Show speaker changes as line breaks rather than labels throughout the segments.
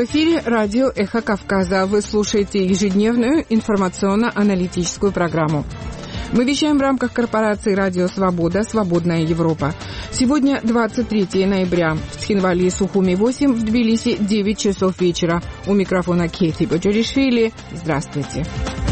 В эфире радио «Эхо Кавказа». Вы слушаете ежедневную информационно-аналитическую программу. Мы вещаем в рамках корпорации «Радио Свобода. Свободная Европа». Сегодня 23 ноября. В Цхинвале Сухуми 8, в Тбилиси 9 часов вечера. У микрофона Кейти Боджоришвили. Здравствуйте.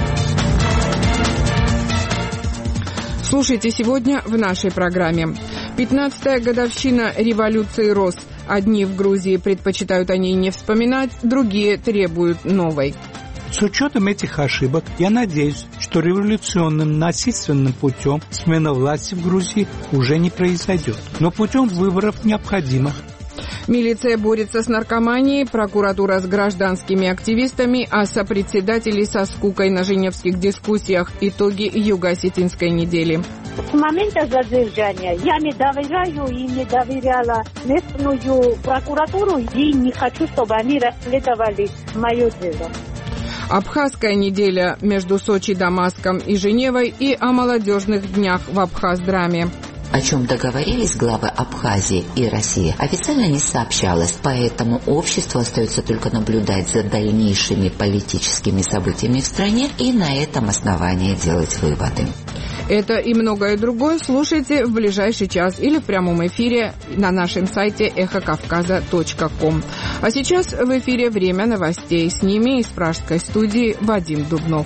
Слушайте сегодня в нашей программе. 15-я годовщина революции РОС. Одни в Грузии предпочитают о ней не вспоминать, другие требуют новой.
С учетом этих ошибок, я надеюсь, что революционным насильственным путем смена власти в Грузии уже не произойдет. Но путем выборов необходимо.
Милиция борется с наркоманией, прокуратура с гражданскими активистами, а сопредседатели со скукой на женевских дискуссиях. Итоги Юго-Осетинской недели.
С момента задержания я не доверяю и не доверяла местную прокуратуру и не хочу, чтобы они расследовали мое дело.
Абхазская неделя между Сочи, Дамаском и Женевой и о молодежных днях в Абхаздраме.
О чем договорились главы Абхазии и России, официально не сообщалось, поэтому обществу остается только наблюдать за дальнейшими политическими событиями в стране и на этом основании делать выводы.
Это и многое другое слушайте в ближайший час или в прямом эфире на нашем сайте эхокавказа.ком. А сейчас в эфире время новостей. С ними из пражской студии Вадим Дубнов.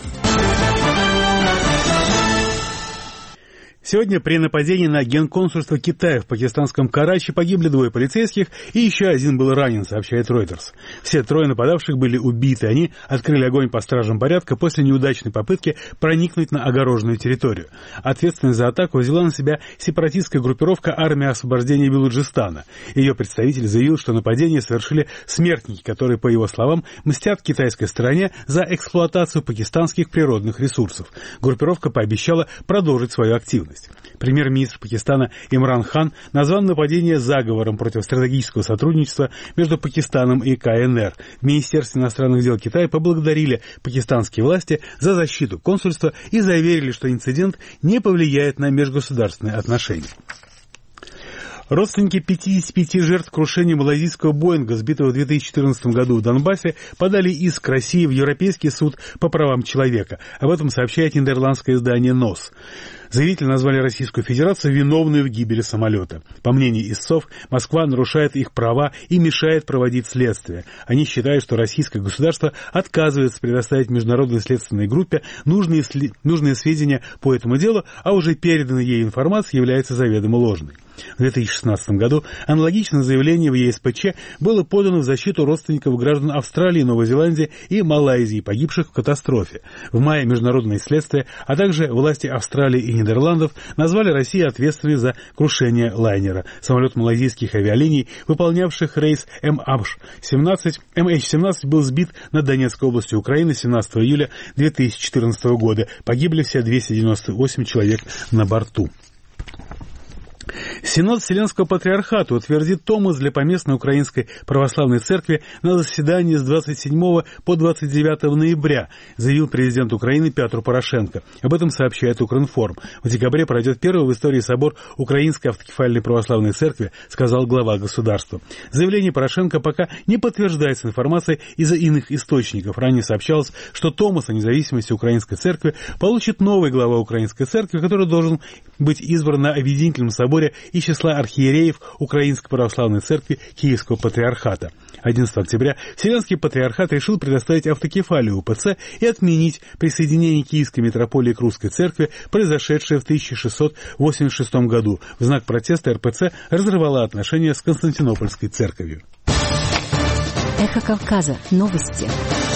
Сегодня при нападении на генконсульство Китая в пакистанском Карачи погибли 2 полицейских и еще 1 был ранен, сообщает Reuters. Все 3 нападавших были убиты. Они открыли огонь по стражам порядка после неудачной попытки проникнуть на огороженную территорию. Ответственность за атаку взяла на себя сепаратистская группировка «Армия освобождения Белуджистана». Ее представитель заявил, что нападение совершили смертники, которые, по его словам, мстят китайской стороне за эксплуатацию пакистанских природных ресурсов. Группировка пообещала продолжить свою активность. Премьер-министр Пакистана Имран Хан назвал нападение заговором против стратегического сотрудничества между Пакистаном и КНР. В Министерстве иностранных дел Китая поблагодарили пакистанские власти за защиту консульства и заверили, что инцидент не повлияет на межгосударственные отношения. Родственники 55 жертв крушения малайзийского Боинга, сбитого в 2014 году в Донбассе, подали иск России в Европейский суд по правам человека. Об этом сообщает нидерландское издание НОС. Заявители назвали Российскую Федерацию виновной в гибели самолета. По мнению истцов, Москва нарушает их права и мешает проводить следствие. Они считают, что российское государство отказывается предоставить международной следственной группе нужные сведения по этому делу, а уже переданная ей информация является заведомо ложной. В 2016 году аналогичное заявление в ЕСПЧ было подано в защиту родственников граждан Австралии, Новой Зеландии и Малайзии, погибших в катастрофе. В мае международное следствие, а также власти Австралии и Нидерландов назвали Россию ответственной за крушение лайнера. Самолет малайзийских авиалиний, выполнявших рейс MH17, был сбит над Донецкой областью Украины 17 июля 2014 года. Погибли все 298 человек на борту. Синод Вселенского Патриархата утвердит томос для поместной Украинской Православной Церкви на заседании с 27 по 29 ноября, заявил президент Украины Петр Порошенко. Об этом сообщает Укринформ. В декабре пройдет первый в истории собор Украинской Автокефальной Православной Церкви, сказал глава государства. Заявление Порошенко пока не подтверждается информацией из-за иных источников. Ранее сообщалось, что томос о независимости Украинской Церкви получит новый глава Украинской Церкви, который должен быть избран на объединительном соборе из числа архиереев Украинской Православной Церкви Киевского Патриархата. 11 октября Вселенский Патриархат решил предоставить автокефалию УПЦ и отменить присоединение Киевской митрополии к Русской Церкви, произошедшее в 1686 году. В знак протеста РПЦ разорвала отношения с Константинопольской церковью.
Эхо Кавказа. Новости.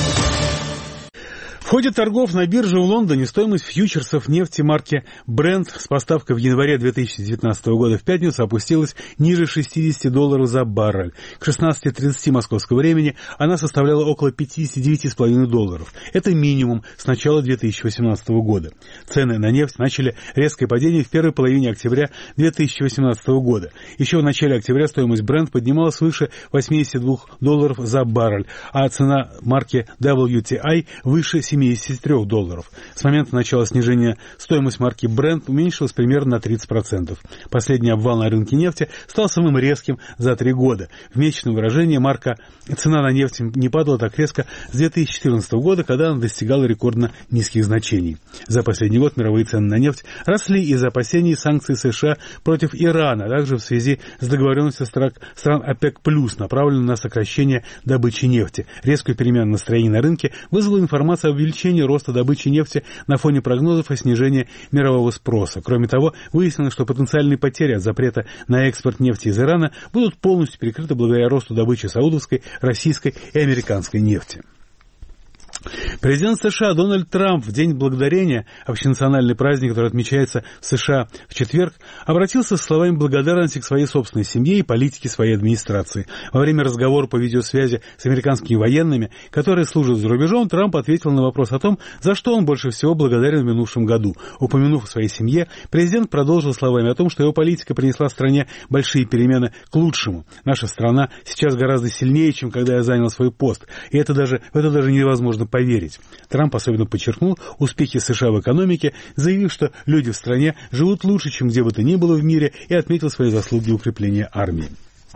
В ходе торгов на бирже в Лондоне стоимость фьючерсов нефти марки Brent с поставкой в январе 2019 года в пятницу опустилась ниже $60 за баррель. К 16:30 московского времени она составляла около $59,5. Это минимум с начала 2018 года. Цены на нефть начали резкое падение в первой половине октября 2018 года. Еще в начале октября стоимость Brent поднималась свыше $82 за баррель, а цена марки WTI выше $70 $73. С момента начала снижения стоимость марки Brent уменьшилась примерно на 30%. Последний обвал на рынке нефти стал самым резким за 3 года. В месячном выражении цена на нефть не падала так резко с 2014 года, когда она достигала рекордно низких значений. За последний год мировые цены на нефть росли из-за опасений санкций США против Ирана, а также в связи с договоренностью стран ОПЕК+, направленной на сокращение добычи нефти. Резкую перемену настроений на рынке вызвала информация об увеличении роста добычи нефти на фоне прогнозов о снижении мирового спроса. Кроме того, выяснилось, что потенциальные потери от запрета на экспорт нефти из Ирана будут полностью перекрыты благодаря росту добычи саудовской, российской и американской нефти. Президент США Дональд Трамп в День Благодарения, общенациональный праздник, который отмечается в США в четверг, обратился со словами благодарности к своей собственной семье и политике своей администрации. Во время разговора по видеосвязи с американскими военными, которые служат за рубежом, Трамп ответил на вопрос о том, за что он больше всего благодарен в минувшем году. Упомянув о своей семье, президент продолжил словами о том, что его политика принесла стране большие перемены к лучшему. Наша страна сейчас гораздо сильнее, чем когда я занял свой пост, и в это даже невозможно поверить. Трамп особенно подчеркнул успехи США в экономике, заявив, что люди в стране живут лучше, чем где бы то ни было в мире, и отметил свои заслуги укрепления армии.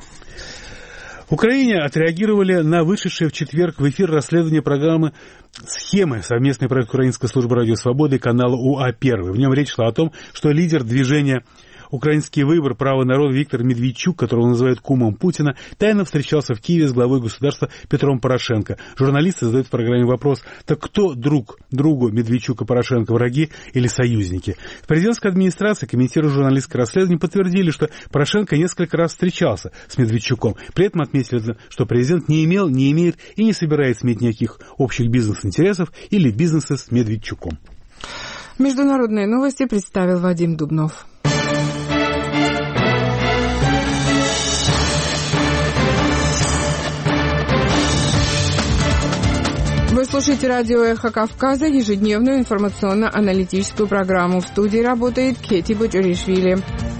В Украине отреагировали на вышедшее в четверг в эфир расследование программы «Схемы», совместный проект Украинской службы радио «Свободы» и канала УА-1. В нем речь шла о том, что лидер движения «Украинский выбор. Право народа» Виктор Медведчук, которого называют кумом Путина, тайно встречался в Киеве с главой государства Петром Порошенко. Журналисты задают в программе вопрос: так кто друг другу Медведчук и Порошенко, враги или союзники? В президентской администрации, комментируя журналистское расследование, подтвердили, что Порошенко несколько раз встречался с Медведчуком. При этом отметили, что президент не имел, не имеет и не собирается иметь никаких общих бизнес-интересов или бизнеса с Медведчуком.
Международные новости представил Вадим Дубнов. Вы слушаете радио «Эхо Кавказа», ежедневную информационно-аналитическую программу. В студии работает Кети Боджоришвили.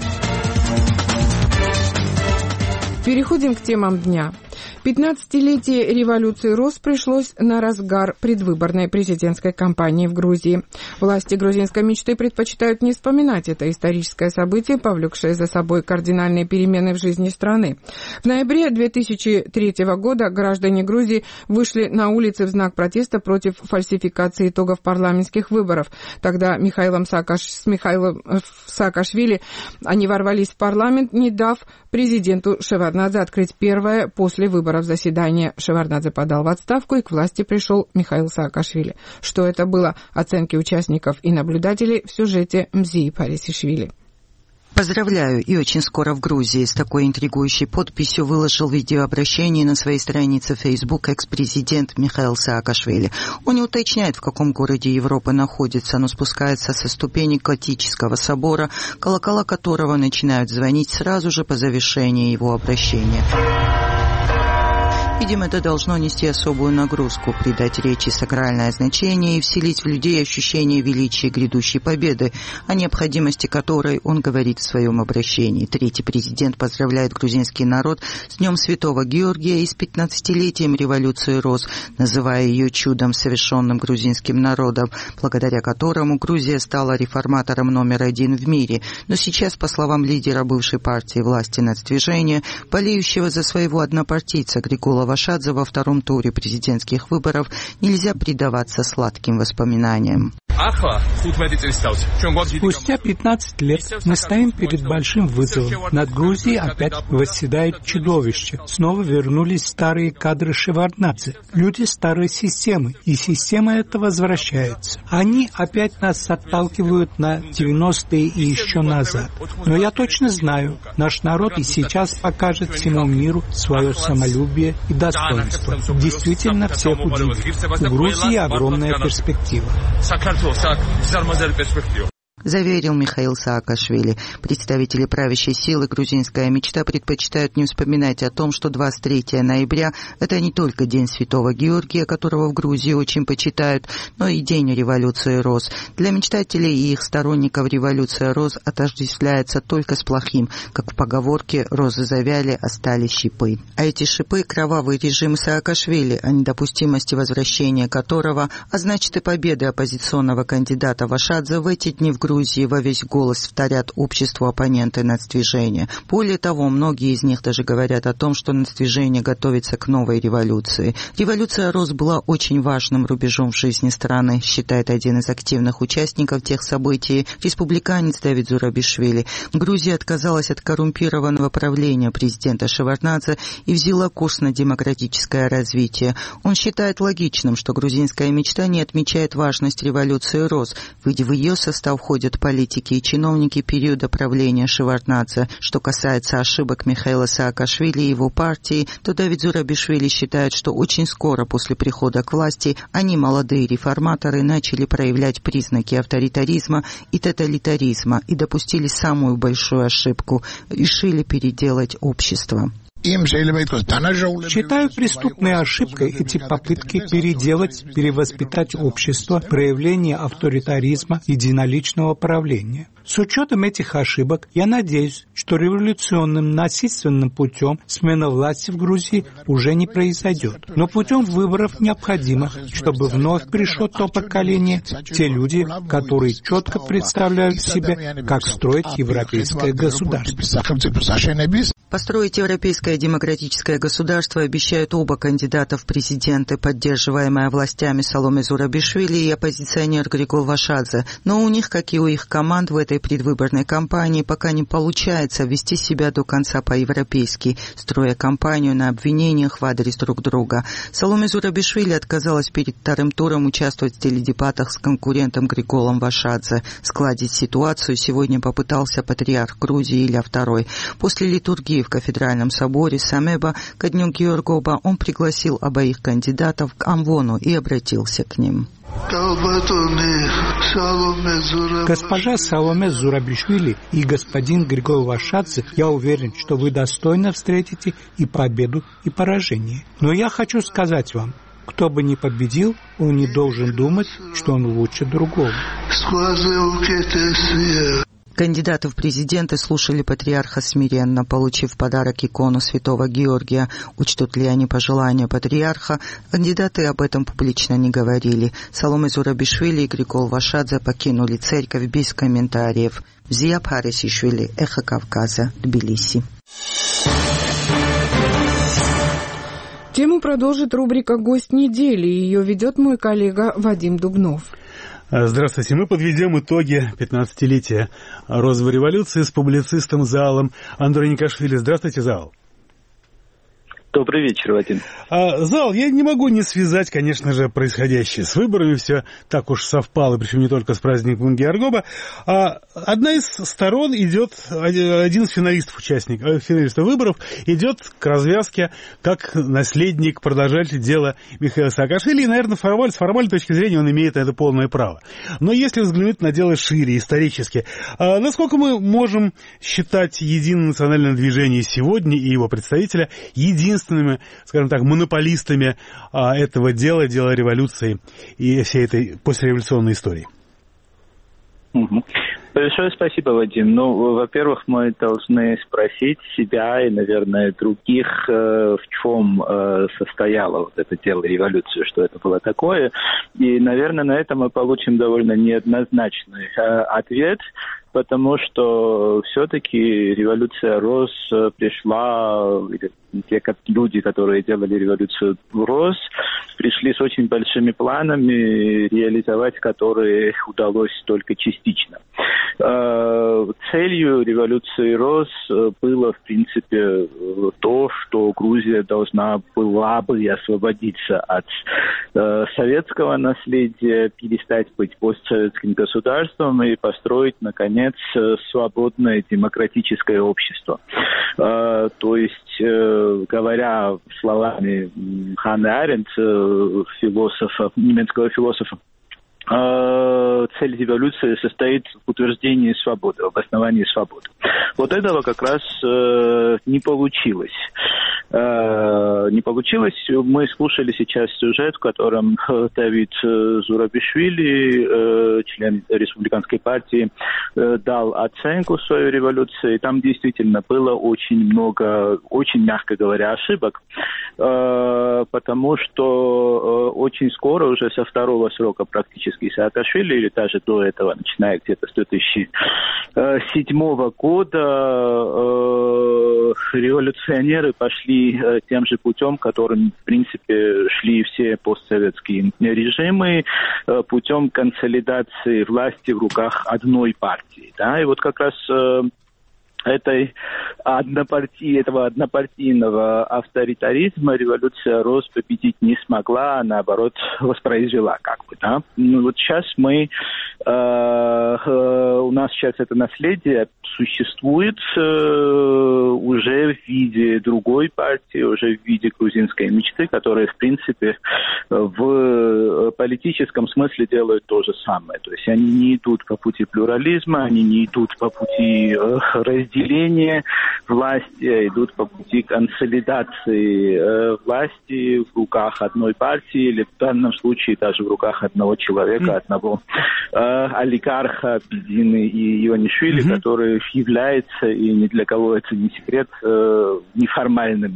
Переходим к темам дня. 15-летие революции РОС пришлось на разгар предвыборной президентской кампании в Грузии. Власти грузинской мечты предпочитают не вспоминать это историческое событие, повлекшее за собой кардинальные перемены в жизни страны. В ноябре 2003 года граждане Грузии вышли на улицы в знак протеста против фальсификации итогов парламентских выборов. Тогда с Михаилом Саакашвили они ворвались в парламент, не дав президенту Шеварднадзе открыть первое после выборов заседание. Шеварднадзе подал в отставку, и к власти пришел Михаил Саакашвили. Что это было? Оценки участников и наблюдателей в сюжете Мзии Парисишвили.
Поздравляю, и очень скоро в Грузии. С такой интригующей подписью выложил видеообращение на своей странице Facebook экс-президент Михаил Саакашвили. Он не уточняет, в каком городе Европы находится, но спускается со ступенек готического собора, колокола которого начинают звонить сразу же по завершении его обращения. Видимо, это должно нести особую нагрузку, придать речи сакральное значение и вселить в людей ощущение величия грядущей победы, о необходимости которой он говорит в своем обращении. Третий президент поздравляет грузинский народ с Днем Святого Георгия и с 15-летием революции РОС, называя ее чудом, совершенным грузинским народом, благодаря которому Грузия стала реформатором номер 1 в мире. Но сейчас, по словам лидера бывшей партии власти нацдвижения, болеющего за своего однопартийца Григола Вашадзе во втором туре президентских выборов, нельзя предаваться сладким воспоминаниям.
Спустя 15 лет мы стоим перед большим вызовом. Над Грузией опять восседает чудовище. Снова вернулись старые кадры Шеварднадзе, люди старой системы, и система эта возвращается. Они опять нас отталкивают на 90-е и еще назад. Но я точно знаю, наш народ и сейчас покажет всему миру свое самолюбие и достоинство. Действительно всех удивит. У Грузии огромная перспектива.
заверил Михаил Саакашвили. Представители правящей силы «Грузинская мечта» предпочитают не вспоминать о том, что 23 ноября – это не только День Святого Георгия, которого в Грузии очень почитают, но и День революции роз. Для мечтателей и их сторонников революция роз отождествляется только с плохим, как в поговорке «розы завяли, остались шипы». А эти шипы – кровавый режим Саакашвили, о недопустимости возвращения которого, а значит и победы оппозиционного кандидата Вашадзе в эти дни в Грузии во весь голос вторят обществу оппоненты нацдвижения. Более того, многие из них даже говорят о том, что нацдвижение готовится к новой революции. Революция роз была очень важным рубежом в жизни страны, считает один из активных участников тех событий, республиканец Давид Зурабишвили. Грузия отказалась от коррумпированного правления президента Шеварднадзе и взяла курс на демократическое развитие. Он считает логичным, что грузинская мечта не отмечает важность революции роз, ведь в ее состав входят политики и чиновники периода правления Шеварднадзе. Что касается ошибок Михаила Саакашвили и его партии, то Давид Зурабишвили считает, что очень скоро после прихода к власти они, молодые реформаторы, начали проявлять признаки авторитаризма и тоталитаризма и допустили самую большую ошибку – решили переделать общество.
Считаю преступной ошибкой эти попытки переделать, перевоспитать общество, проявление авторитаризма, единоличного правления. С учетом этих ошибок, я надеюсь, что революционным насильственным путем смена власти в Грузии уже не произойдет. Но путем выборов необходимо, чтобы вновь пришло то поколение, те люди, которые четко представляют себе, как строить европейское государство.
Построить европейское демократическое государство обещают оба кандидата в президенты, поддерживаемые властями Саломе Зурабишвили и оппозиционер Григол Вашадзе. Но у них, как и у их команд в этой предвыборной кампании, пока не получается вести себя до конца по-европейски, строя кампанию на обвинениях в адрес друг друга. Саломе Зурабишвили отказалась перед вторым туром участвовать в теледебатах с конкурентом Григолом Вашадзе. Сгладить ситуацию сегодня попытался патриарх Грузии Илья II. После литургии в кафедральном соборе Самеба ко дню Георгоба он пригласил обоих кандидатов к Амвону и обратился к ним.
Госпожа Саломе Зурабишвили и господин Григол Вашадзе, я уверен, что вы достойно встретите и победу, и поражение. Но я хочу сказать вам, кто бы ни победил, он не должен думать, что он лучше другого.
Кандидаты в президенты слушали патриарха смиренно, получив в подарок икону святого Георгия. Учтут ли они пожелания патриарха? Кандидаты об этом публично не говорили. Саломе Зурабишвили и Григол Вашадзе покинули церковь без комментариев. Зия Парисишвили, Эхо Кавказа, Тбилиси.
Тему продолжит рубрика «Гость недели». Ее ведет мой коллега Вадим Дубнов.
Здравствуйте. Мы подведем итоги 15-летия розовой революции с публицистом Заалом Андроникашвили. Здравствуйте, Заал.
Добрый вечер, Вадим.
Зал, я не могу не связать, конечно же, происходящее с выборами. Все так уж совпало, причем не только с праздником Георгоба. Одна из сторон идет, один из финалистов выборов идет к развязке как наследник, продолжатель дела Михаила Саакашвили. И, наверное, с формальной точки зрения он имеет на это полное право. Но если взглянуть на дело шире, исторически, насколько мы можем считать Единое национальное движение сегодня и его представителя единственными, скажем так, монополистами этого дела революции и всей этой послереволюционной истории?
Большое спасибо, Вадим. Во-первых, мы должны спросить себя и, наверное, других, в чем состояло вот это дело революции, что это было такое. И, наверное, на это мы получим довольно неоднозначный ответ, потому что все-таки революция роз пришла, те люди, которые делали революцию роз, пришли с очень большими планами, реализовать которые удалось только частично. Целью революции роз было, в принципе, то, что Грузия должна была бы освободиться от советского наследия, перестать быть постсоветским государством и построить, наконец, свободное демократическое общество. То есть, говоря словами Ханны Аренд, немецкого философа, цель революции состоит в утверждении свободы, в обосновании свободы. Вот этого как раз не получилось. Не получилось. Мы слушали сейчас сюжет, в котором Давид Зурабишвили, член республиканской партии, дал оценку своей революции. Там действительно было очень много, очень, мягко говоря, ошибок, потому что очень скоро, уже со второго срока практически Саакашвили, или даже до этого, начиная где-то с 2007 года, революционеры пошли тем же путем, которым, в принципе, шли все постсоветские режимы, путем консолидации власти в руках одной партии. Да? И вот как раз этого однопартийного авторитаризма революция РОС победить не смогла, а наоборот воспроизвела как бы, да. Ну вот сейчас у нас сейчас это наследие существует уже в виде другой партии, уже в виде грузинской мечты, которая, в принципе, в политическом смысле делают то же самое. То есть они не идут по пути плюрализма, они не идут по пути разделения власти, а идут по пути консолидации власти в руках одной партии, или в данном случае даже в руках одного человека, одного олигарха Бедины и Ионишвили, который является, и ни для кого это не секрет, неформальным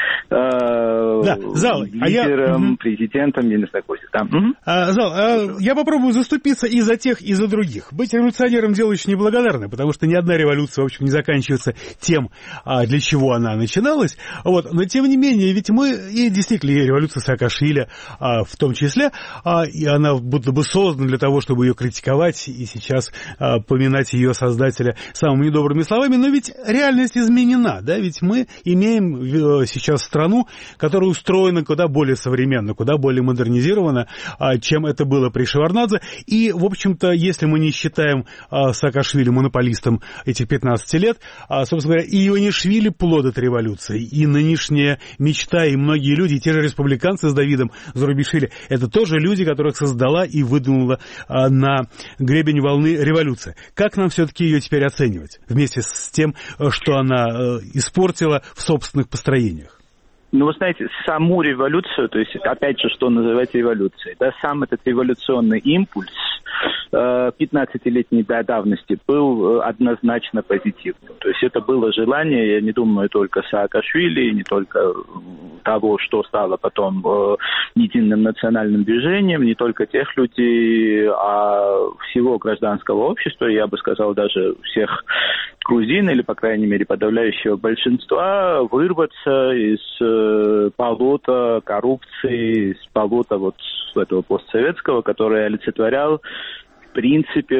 лидером, президентом, я не знаю,
Зал, я попробую заступиться и за тех, и за других. Быть революционером дело очень неблагодарное, потому что ни одна революция, в общем, не заканчивается тем, для чего она начиналась. Вот. Но, тем не менее, ведь мы, и действительно, и революция Саакашвили в том числе, и она будто бы создана для того, чтобы ее критиковать, и сейчас поминать ее создателя самыми недобрыми словами, но ведь реальность изменена, да, ведь мы имеем сейчас страну, которая устроена куда более современно, куда более модернизирована, чем это было при Шеварднадзе, и, в общем-то, если мы не считаем Саакашвили монополистом этих 15 лет, собственно говоря, и Ионишвили плод от революции, и нынешняя мечта, и многие люди, и те же республиканцы с Давидом Зурабишвили, это тоже люди, которых создала и выдвинула на гребень волны революция. Как нам все-таки ее теперь оценивать, вместе с тем, что она испортила в собственных построениях?
Ну, вы знаете, саму революцию, то есть, опять же, что называть революцией, да, сам этот революционный импульс 15-летней давности был однозначно позитивным. То есть это было желание, я не думаю, только Саакашвили, не только того, что стало потом единым национальным движением, не только тех людей, а всего гражданского общества, я бы сказал, даже всех грузин, или, по крайней мере, подавляющего большинства, вырваться из болота коррупции, из болота вот этого постсоветского, который олицетворял в принципе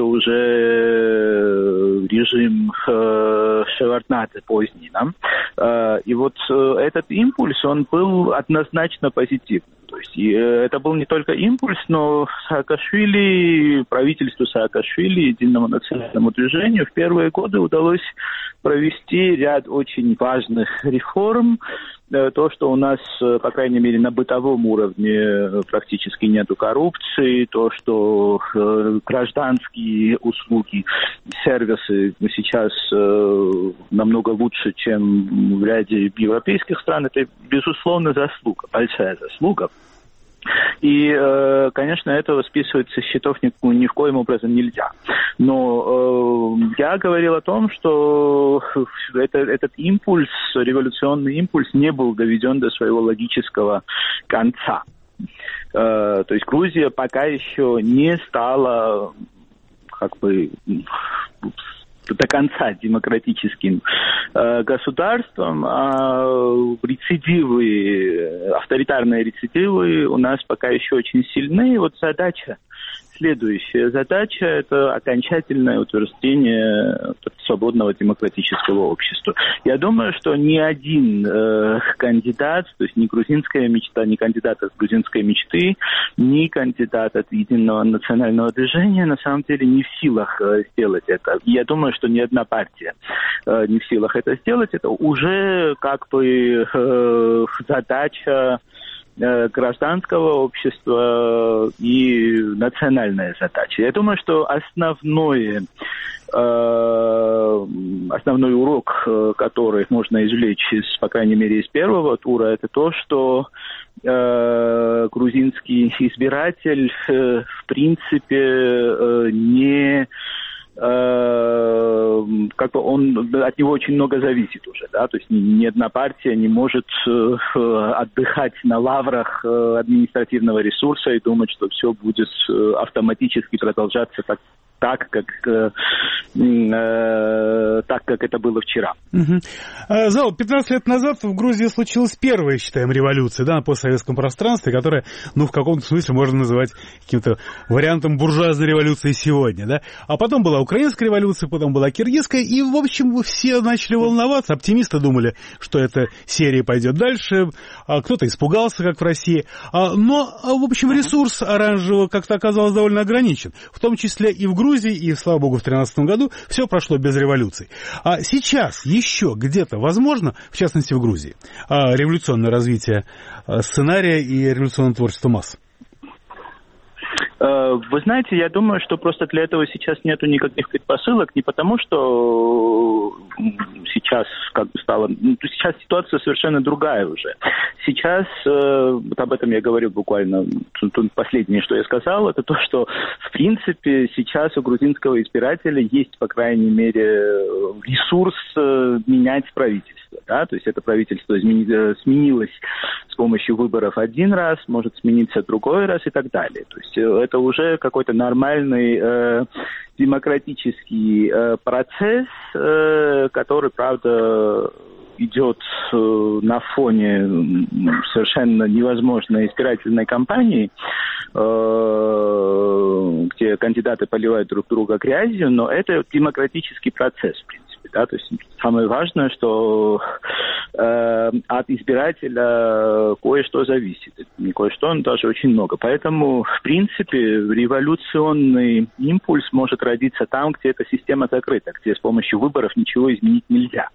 уже режим Шеварднадзе поздний. Да? И вот этот импульс, он был однозначно позитивным. То есть это был не только импульс, но Саакашвили, правительству Саакашвили, единому национальному движению в первые годы удалось провести ряд очень важных реформ. То, что у нас, по крайней мере, на бытовом уровне практически нету коррупции, то, что гражданские услуги, сервисы сейчас намного лучше, чем в ряде европейских стран, это, безусловно, заслуга, большая заслуга. И, конечно, этого списывать со счетов ни в коем образом нельзя. Но я говорил о том, что этот импульс, революционный импульс, не был доведен до своего логического конца. То есть Грузия пока еще не стала как бы до конца демократическим государством, а рецидивы, авторитарные рецидивы у нас пока еще очень сильны. Вот следующая задача – это окончательное утверждение свободного демократического общества. Я думаю, что ни один кандидат, то есть ни грузинская мечта, ни кандидат от грузинской мечты, ни кандидат от единого национального движения на самом деле не в силах сделать это. И я думаю, что ни одна партия не в силах это сделать. Это уже как бы задача гражданского общества и национальная задача. Я думаю, что основной урок, который можно извлечь, по крайней мере, из первого тура, это то, что грузинский избиратель, в принципе, не... как бы от него очень много зависит уже, да, то есть ни одна партия не может отдыхать на лаврах административного ресурса и думать, что все будет автоматически продолжаться так, как это было вчера.
Зал, 15 лет назад в Грузии случилась первая, считаем, революция, да, на постсоветском пространстве, которая, в каком-то смысле можно называть каким-то вариантом буржуазной революции сегодня, да. А потом была украинская революция, потом была киргизская, и, в общем, все начали волноваться. Оптимисты думали, что эта серия пойдет дальше, а кто-то испугался, как в России. Но, в общем, ресурс оранжевого как-то оказался довольно ограничен, в том числе и в Грузии, и, слава богу, в 2013 году все прошло без революций. А сейчас еще где-то возможно, в частности в Грузии, революционное развитие сценария и революционное творчество масс?
Вы знаете, я думаю, что просто для этого сейчас нету никаких предпосылок, не потому что сейчас стало... сейчас ситуация совершенно другая уже. Сейчас, вот об этом я говорил буквально, последнее, что я сказал, это то, что, в принципе, сейчас у грузинского избирателя есть, по крайней мере, ресурс менять правительство. Да? То есть это правительство сменилось с помощью выборов один раз, может смениться другой раз и так далее. То есть это уже какой-то нормальный демократический процесс, который, правда, идет на фоне совершенно невозможной избирательной кампании, где кандидаты поливают друг друга грязью, но это демократический процесс, в принципе. Да? То есть самое важное, что от избирателя кое-что зависит. Не кое-что, но даже очень много. Поэтому, в принципе, революционный импульс может родиться там, где эта система закрыта, где с помощью выборов ничего изменить нельзя.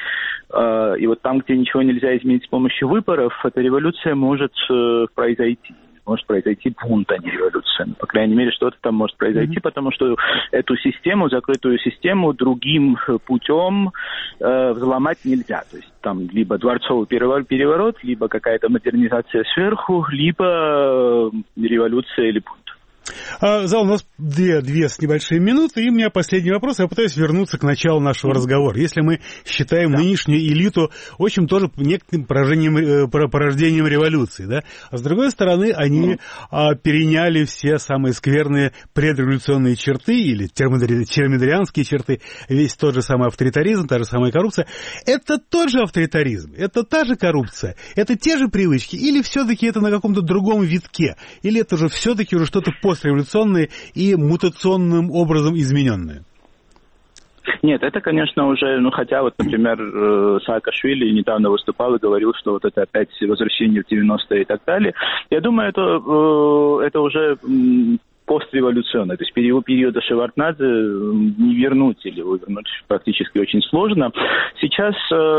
И вот там, где ничего нельзя изменить с помощью выборов, эта революция может произойти. Может произойти бунт, а не революция. По крайней мере, что-то там может произойти, потому что эту систему, закрытую систему, другим путем взломать нельзя. То есть там либо дворцовый переворот, либо какая-то модернизация сверху, либо революция или бунт.
Зал, у нас две с небольшими минуты, и у меня последний вопрос. Я пытаюсь вернуться к началу нашего разговора. Если мы считаем нынешнюю элиту, в общем, тоже некоторым порождением революции, да? А с другой стороны, они переняли все самые скверные предреволюционные черты или термидорианские черты, весь тот же самый авторитаризм, та же самая коррупция. Это тот же авторитаризм, это та же коррупция, это те же привычки, или все-таки это на каком-то другом витке, или это же все-таки уже что-то постреволюционное и мутационным образом измененное?
Нет, это, конечно, уже, хотя вот, например, Саакашвили недавно выступал и говорил, что вот это опять возвращение в 90-е и так далее. Я думаю, это уже постреволюционное, то есть периода Шеварднадзе не вернуть или вернуть практически очень сложно. Сейчас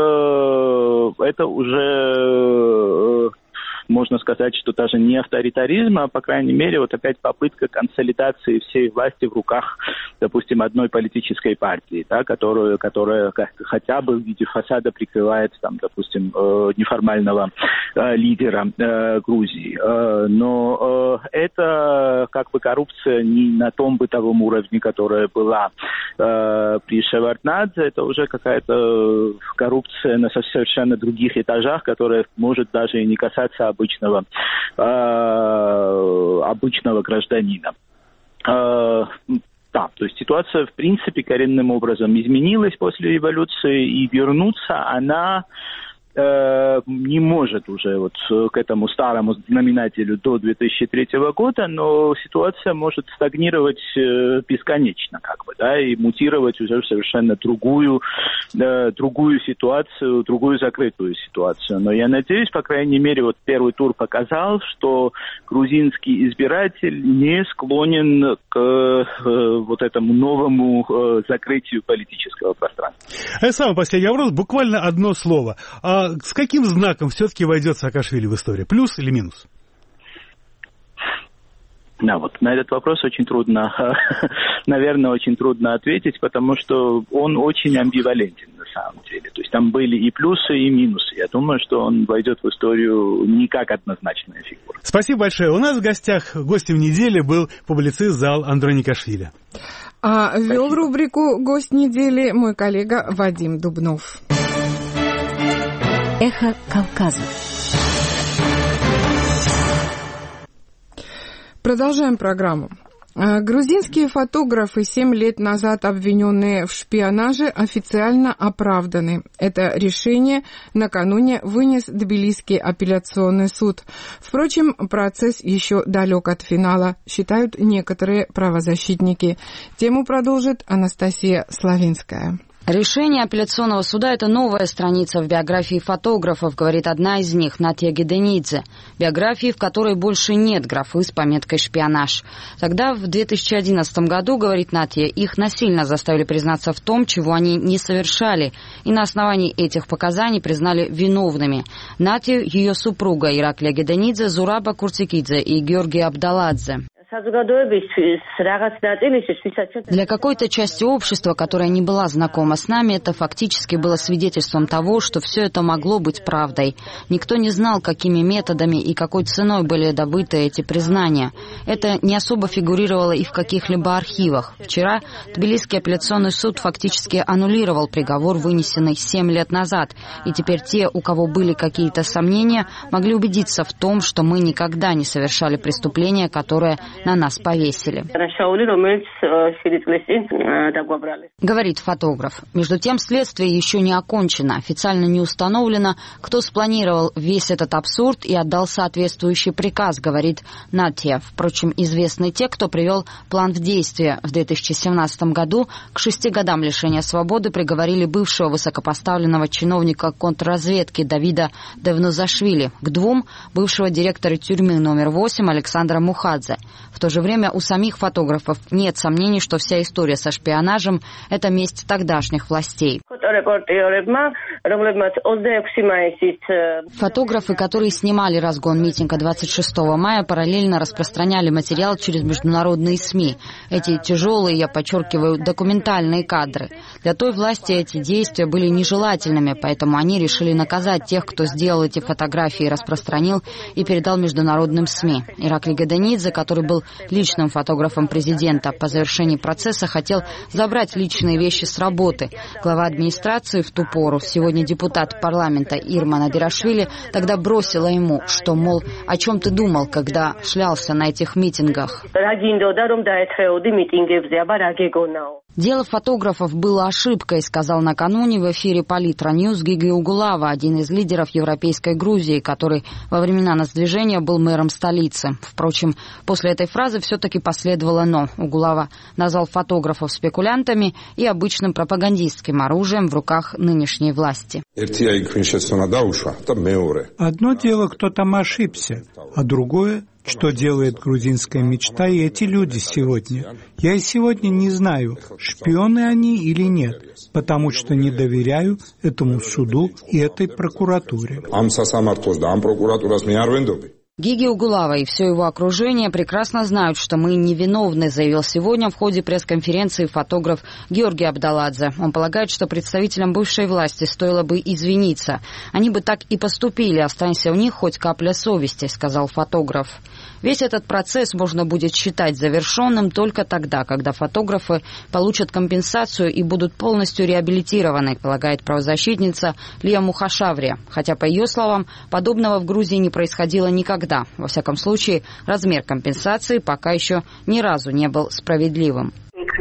это уже... можно сказать, что даже не авторитаризм, а, по крайней мере, вот опять попытка консолидации всей власти в руках, допустим, одной политической партии, да, которая хотя бы в виде фасада прикрывает, там, допустим, неформального лидера Грузии. Но это как бы коррупция не на том бытовом уровне, которая была при Шеварднадзе, это уже какая-то коррупция на совершенно других этажах, которая может даже и не касаться обычного гражданина. Да, то есть ситуация, в принципе, коренным образом изменилась после революции, и вернуться она не может уже вот к этому старому знаменателю до 2003 года, но ситуация может стагнировать бесконечно, как бы, да, и мутировать уже в совершенно другую ситуацию, другую закрытую ситуацию. Но я надеюсь, по крайней мере, вот первый тур показал, что грузинский избиратель не склонен к вот этому новому закрытию политического пространства.
Самый последний вопрос, буквально одно слово. с каким знаком все-таки войдет Саакашвили в историю? Плюс или минус?
Да, вот на этот вопрос очень трудно, наверное, очень трудно ответить, потому что он очень амбивалентен на самом деле. То есть там были и плюсы, и минусы. Я думаю, что он войдет в историю не как однозначная фигура.
Спасибо большое. У нас в гостях гостем недели был публицист Заал Андроникашвили.
А вел рубрику «Гость недели» мой коллега Вадим Дубнов.
Эхо Кавказа.
Продолжаем программу. Грузинские фотографы, 7 лет назад обвиненные в шпионаже, официально оправданы. Это решение накануне вынес Тбилисский апелляционный суд. Впрочем, процесс еще далек от финала, считают некоторые правозащитники. Тему продолжит Анастасия Славинская.
Решение апелляционного суда – это новая страница в биографии фотографов, говорит одна из них, Натья Геденидзе. Биографии, в которой больше нет графы с пометкой «шпионаж». Тогда, в 2011 году, говорит Натья, их насильно заставили признаться в том, чего они не совершали, и на основании этих показаний признали виновными Натью, ее супруга Ираклия Геденидзе, Зураба Куртикидзе и Георгия Абдаладзе. Для какой-то части общества, которая не была знакома с нами, это фактически было свидетельством того, что все это могло быть правдой. Никто не знал, какими методами и какой ценой были добыты эти признания. Это не особо фигурировало и в каких-либо архивах. Вчера Тбилисский апелляционный суд фактически аннулировал приговор, вынесенный 7 лет назад. И теперь те, у кого были какие-то сомнения, могли убедиться в том, что мы никогда не совершали преступления, которое на нас повесили. Говорит фотограф. Между тем, следствие еще не окончено. Официально не установлено, кто спланировал весь этот абсурд и отдал соответствующий приказ, говорит Натья. Впрочем, известны те, кто привел план в действие. В 2017 году к 6 годам лишения свободы приговорили бывшего высокопоставленного чиновника контрразведки Давида Девнузашвили, к 2 бывшего директора тюрьмы номер 8 Александра Мухадзе. В то же время у самих фотографов нет сомнений, что вся история со шпионажем – это месть тогдашних властей. Фотографы, которые снимали разгон митинга 26 мая, параллельно распространяли материал через международные СМИ. Эти тяжелые, я подчеркиваю, документальные кадры. Для той власти эти действия были нежелательными, поэтому они решили наказать тех, кто сделал эти фотографии, распространил и передал международным СМИ. Ираклий Геденидзе, который был личным фотографом президента, по завершении процесса хотел забрать личные вещи с работы. Глава администрации в ту пору, сегодня депутат парламента Ирма Надирашвили, тогда бросила ему, что, мол, о чем ты думал, когда шлялся на этих митингах. Дело фотографов было ошибкой, сказал накануне в эфире Политра Ньюс Гиги Угулава, один из лидеров европейской Грузии, который во времена нацдвижения был мэром столицы. Впрочем, после этой фразы все-таки последовало «но». Угулава назвал фотографов спекулянтами и обычным пропагандистским оружием в руках нынешней власти.
Одно дело, кто там ошибся, а другое, что делает грузинская мечта и эти люди сегодня. Я и сегодня не знаю, шпионы они или нет, потому что не доверяю этому суду и этой прокуратуре.
Гиги Угулава и все его окружение прекрасно знают, что мы невиновны, заявил сегодня в ходе пресс-конференции фотограф Георгий Абдаладзе. Он полагает, что представителям бывшей власти стоило бы извиниться. Они бы так и поступили, останься у них хоть капля совести, сказал фотограф. Весь этот процесс можно будет считать завершенным только тогда, когда фотографы получат компенсацию и будут полностью реабилитированы, полагает правозащитница Лия Мухашаври. Хотя, по ее словам, подобного в Грузии не происходило никогда. Во всяком случае, размер компенсации пока еще ни разу не был справедливым.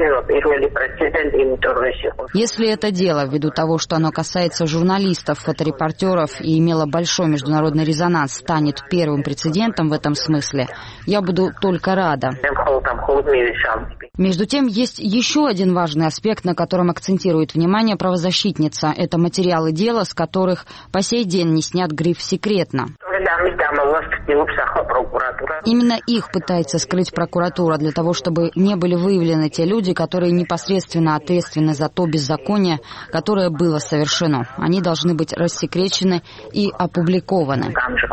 Если это дело, ввиду того, что оно касается журналистов, фоторепортеров и имело большой международный резонанс, станет первым прецедентом в этом смысле, я буду только рада. Между тем, есть еще один важный аспект, на котором акцентирует внимание правозащитница. Это материалы дела, с которых по сей день не снят гриф «секретно». Именно их пытается скрыть прокуратура для того, чтобы не были выявлены те люди, которые непосредственно ответственны за то беззаконие, которое было совершено. Они должны быть рассекречены и опубликованы,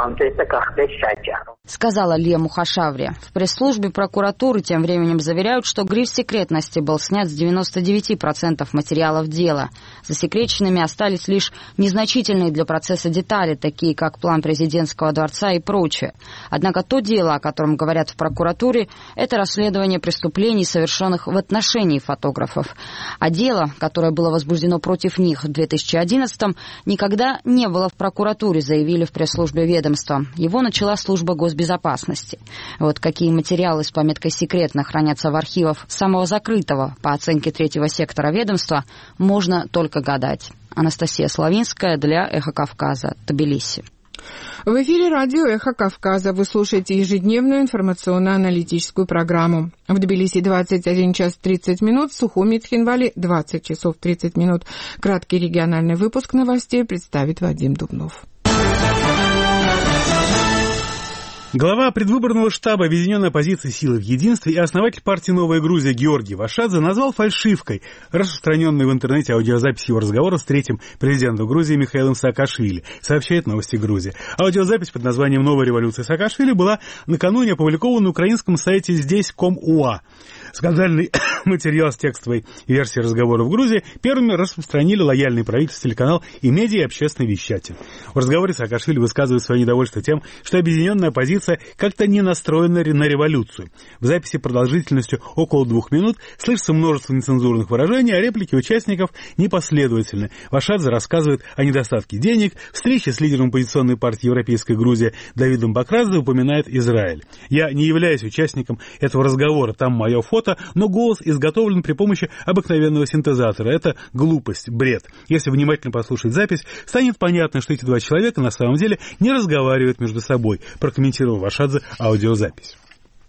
сказала Лия Мухашаври. В пресс-службе прокуратуры тем временем заверяют, что гриф секретности был снят с 99% материалов дела. Засекреченными остались лишь незначительные для процесса детали, такие как план президентского дворца и прочее. Однако то дело, о котором говорят в прокуратуре, это расследование преступлений, совершенных в отношении фотографов. А дело, которое было возбуждено против них в 2011-м, никогда не было в прокуратуре, заявили в пресс-службе ведомства. Его начала служба госбезопасности. Вот какие материалы с пометкой «секретно» хранятся в архивах самого закрытого, по оценке третьего сектора ведомства, можно только гадать. Анастасия Славинская для «Эхо Кавказа», Тбилиси.
В эфире радио «Эхо Кавказа». Вы слушаете ежедневную информационно-аналитическую программу. В Тбилиси 21 час 30 минут, в Сухуми и Цхинвале 20 часов 30 минут. Краткий региональный выпуск новостей представит Вадим Дубнов.
Глава предвыборного штаба Объединенной оппозиции «Силы в единстве» и основатель партии «Новая Грузия» Георгий Вашадзе назвал фальшивкой распространенную в интернете аудиозапись его разговора с третьим президентом Грузии Михаилом Саакашвили, сообщает «Новости Грузии». Аудиозапись под названием «Новая революция Саакашвили» была накануне опубликована на украинском сайте здесь.com.ua. Скандальный материал с текстовой версией разговора в Грузии первыми распространили лояльный правительству телеканал и медиа, и общественный вещатель. В разговоре Саакашвили высказывает свое недовольство тем, что объединенная оппозиция как-то не настроена на революцию. В записи продолжительностью около 2 минут слышится множество нецензурных выражений, а реплики участников непоследовательны. Вашадзе рассказывает о недостатке денег, встрече с лидером оппозиционной партии «Европейская Грузия» Давидом Бакрадзе упоминает Израиль. «Я не являюсь участником этого разговора, там мое фото, но голос изготовлен при помощи обыкновенного синтезатора. Это глупость, бред. Если внимательно послушать запись, станет понятно, что эти два человека на самом деле не разговаривают между собой», прокомментировал Вашадзе аудиозапись.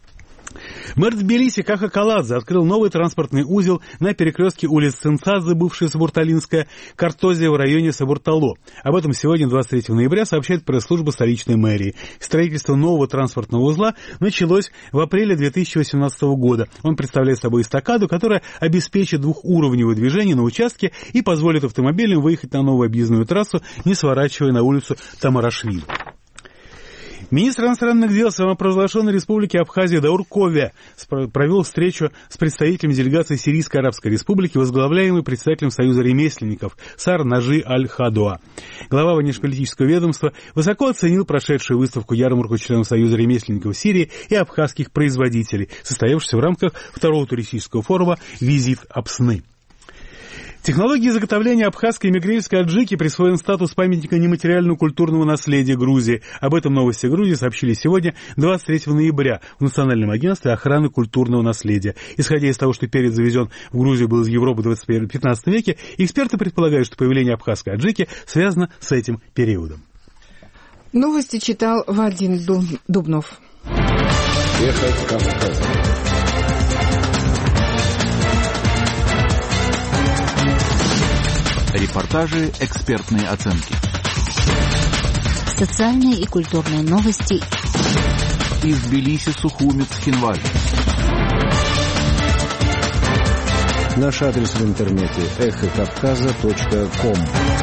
Мэр Тбилиси Каха Каладзе открыл новый транспортный узел на перекрестке улиц Цинцадзе, бывшая Сабурталинская, Картозия в районе Сабуртало. Об этом сегодня, 23 ноября, сообщает пресс-служба столичной мэрии. Строительство нового транспортного узла началось в апреле 2018 года. Он представляет собой эстакаду, которая обеспечит двухуровневое движение на участке и позволит автомобилям выехать на новую объездную трассу, не сворачивая на улицу Тамарашвили. Министр иностранных дел самопровозглашенной республики Абхазия Даур Ковя провел встречу с представителями делегации Сирийской Арабской Республики, возглавляемой председателем Союза ремесленников Сар Нажи Аль-Хадуа. Глава внешнеполитического ведомства высоко оценил прошедшую выставку-ярмарку членов Союза ремесленников Сирии и абхазских производителей, состоявшуюся в рамках второго туристического форума «Визит Апсны». Технологии изготовления абхазской и мигрельской аджики присвоен статус памятника нематериального культурного наследия Грузии. Об этом «Новости Грузии» сообщили сегодня, 23 ноября, в Национальном агентстве охраны культурного наследия. Исходя из того, что перец завезен в Грузию был из Европы в 15 веке, эксперты предполагают, что появление абхазской аджики связано с этим периодом.
Новости читал Вадим Дубнов.
Эхо Кавказа. Репортажи, экспертные оценки.
Социальные и культурные новости.
Из Тбилиси, Сухуми, Цхинвале. Наш адрес в интернете эхокавказа.ком.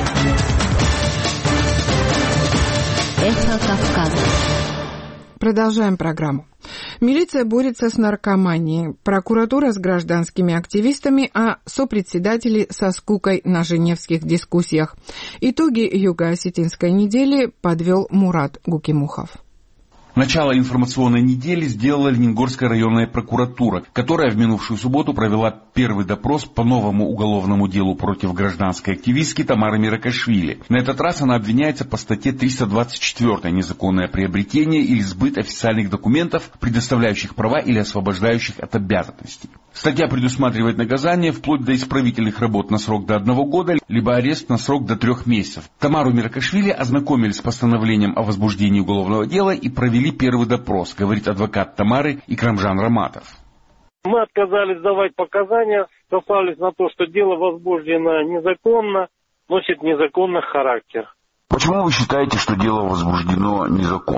Эхо Кавказа.
Продолжаем программу. Милиция борется с наркоманией, прокуратура с гражданскими активистами, а сопредседатели со скукой на женевских дискуссиях. Итоги юго-осетинской недели подвел Мурат Гукимухов.
Начало информационной недели сделала Лениногорская районная прокуратура, которая в минувшую субботу провела первый допрос по новому уголовному делу против гражданской активистки Тамары Миракашвили. На этот раз она обвиняется по статье 324 «Незаконное приобретение или сбыт официальных документов, предоставляющих права или освобождающих от обязанностей». Статья предусматривает наказание вплоть до исправительных работ на срок до 1 года, либо арест на срок до 3 месяцев. Тамару Миракашвили ознакомили с постановлением о возбуждении уголовного дела и провели первый допрос, говорит адвокат Тамары Икрамжан Раматов.
Мы отказались давать показания, сослались на то, что дело возбуждено незаконно, носит незаконный характер.
Почему вы считаете, что дело возбуждено незаконно?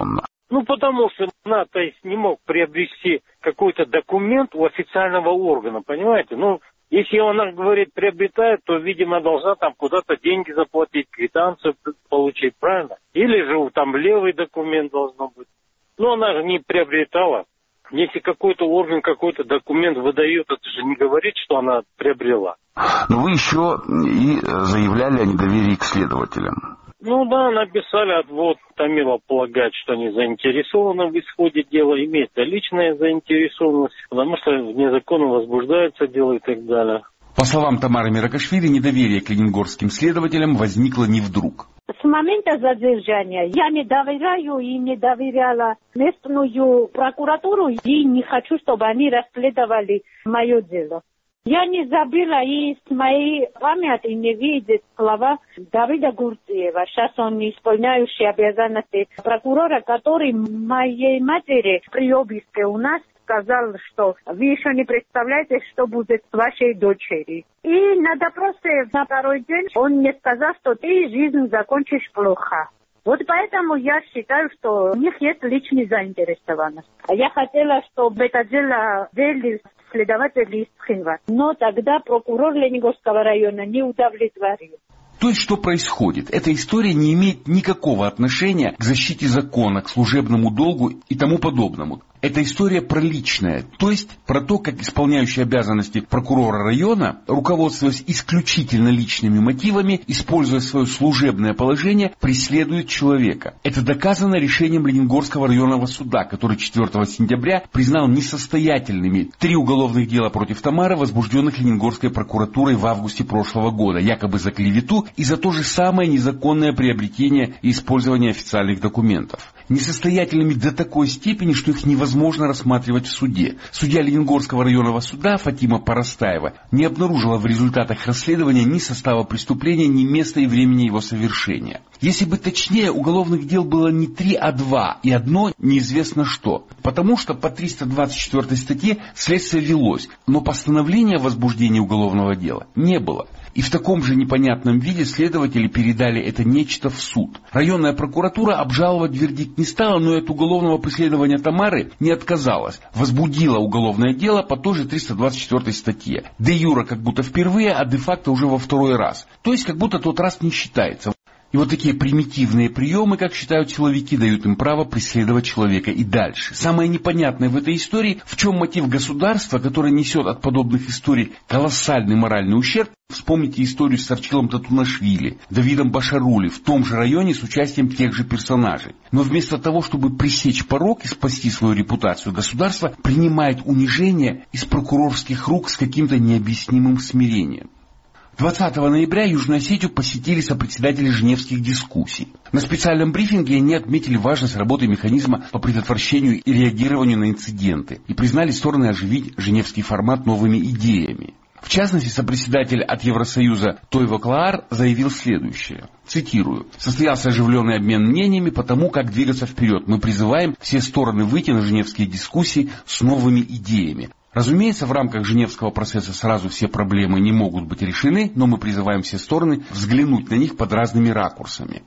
Ну, потому что НАТО не мог приобрести какой-то документ у официального органа, понимаете? Ну, если она говорит приобретает, то, видимо, должна там куда-то деньги заплатить, квитанцию получить, правильно? Или же там левый документ должен быть. Но она же не приобретала. Если какой-то орган какой-то документ выдает, это же не говорит, что она приобрела.
Но вы еще и заявляли о недоверии к следователям.
Ну да, написали отвод. Томилов полагает, что они заинтересованы в исходе дела, имеет личная заинтересованность, потому что незаконно возбуждается дело и так далее.
По словам Тамары Миракашвили, недоверие к ленингорским следователям возникло не вдруг.
С момента задержания я не доверяю и не доверяла местную прокуратуру и не хочу, чтобы они расследовали мое дело. Я не забыла и с моей памяти не видит слова Давида Гурцеева. Сейчас он исполняющий обязанности прокурора, который моей матери при обыске у нас сказал, что вы еще не представляете, что будет с вашей дочерью. И на допросе на второй день он мне сказал, что ты жизнь закончишь плохо. Вот поэтому я считаю, что у них есть личная заинтересованность. Я хотела, чтобы это дело вели следователи из Хинва. Но тогда прокурор Ленингорского района не удовлетворил.
То есть, что происходит? Эта история не имеет никакого отношения к защите закона, к служебному долгу и тому подобному. Эта история про личное, то есть про то, как исполняющий обязанности прокурора района, руководствуясь исключительно личными мотивами, используя свое служебное положение, преследует человека. Это доказано решением Ленингорского районного суда, который 4 сентября признал несостоятельными 3 уголовных дела против Тамары, возбужденных Ленингорской прокуратурой в августе прошлого года, якобы за клевету и за то же самое незаконное приобретение и использование официальных документов. Несостоятельными до такой степени, что их невозможно рассматривать в суде. Судья Ленингорского районного суда Фатима Парастаева не обнаружила в результатах расследования ни состава преступления, ни места и времени его совершения. Если быть точнее, уголовных дел было не 3, а 2, и одно неизвестно что. Потому что по 324 статье следствие велось, но постановления о возбуждении уголовного дела не было. И в таком же непонятном виде следователи передали это нечто в суд. Районная прокуратура обжаловать вердикт не стала, но от уголовного преследования Тамары не отказалась. Возбудила уголовное дело по той же 324 статье. Де юра как будто впервые, а де факто уже во второй раз. То есть как будто тот раз не считается. И вот такие примитивные приемы, как считают силовики, дают им право преследовать человека и дальше. Самое непонятное в этой истории, в чем мотив государства, которое несет от подобных историй колоссальный моральный ущерб. Вспомните историю с Арчилом Татунашвили, Давидом Башарули в том же районе с участием тех же персонажей. Но вместо того, чтобы пресечь порог и спасти свою репутацию, государство принимает унижение из прокурорских рук с каким-то необъяснимым смирением. 20 ноября Южную Осетию посетили сопредседатели Женевских дискуссий. На специальном брифинге они отметили важность работы механизма по предотвращению и реагированию на инциденты и признали стороны оживить Женевский формат новыми идеями. В частности, сопредседатель от Евросоюза Тойво Клаар заявил следующее. Цитирую. «Состоялся оживленный обмен мнениями по тому, как двигаться вперед. Мы призываем все стороны выйти на Женевские дискуссии с новыми идеями. Разумеется, в рамках Женевского процесса сразу все проблемы не могут быть решены, но мы призываем все стороны взглянуть на них под разными ракурсами».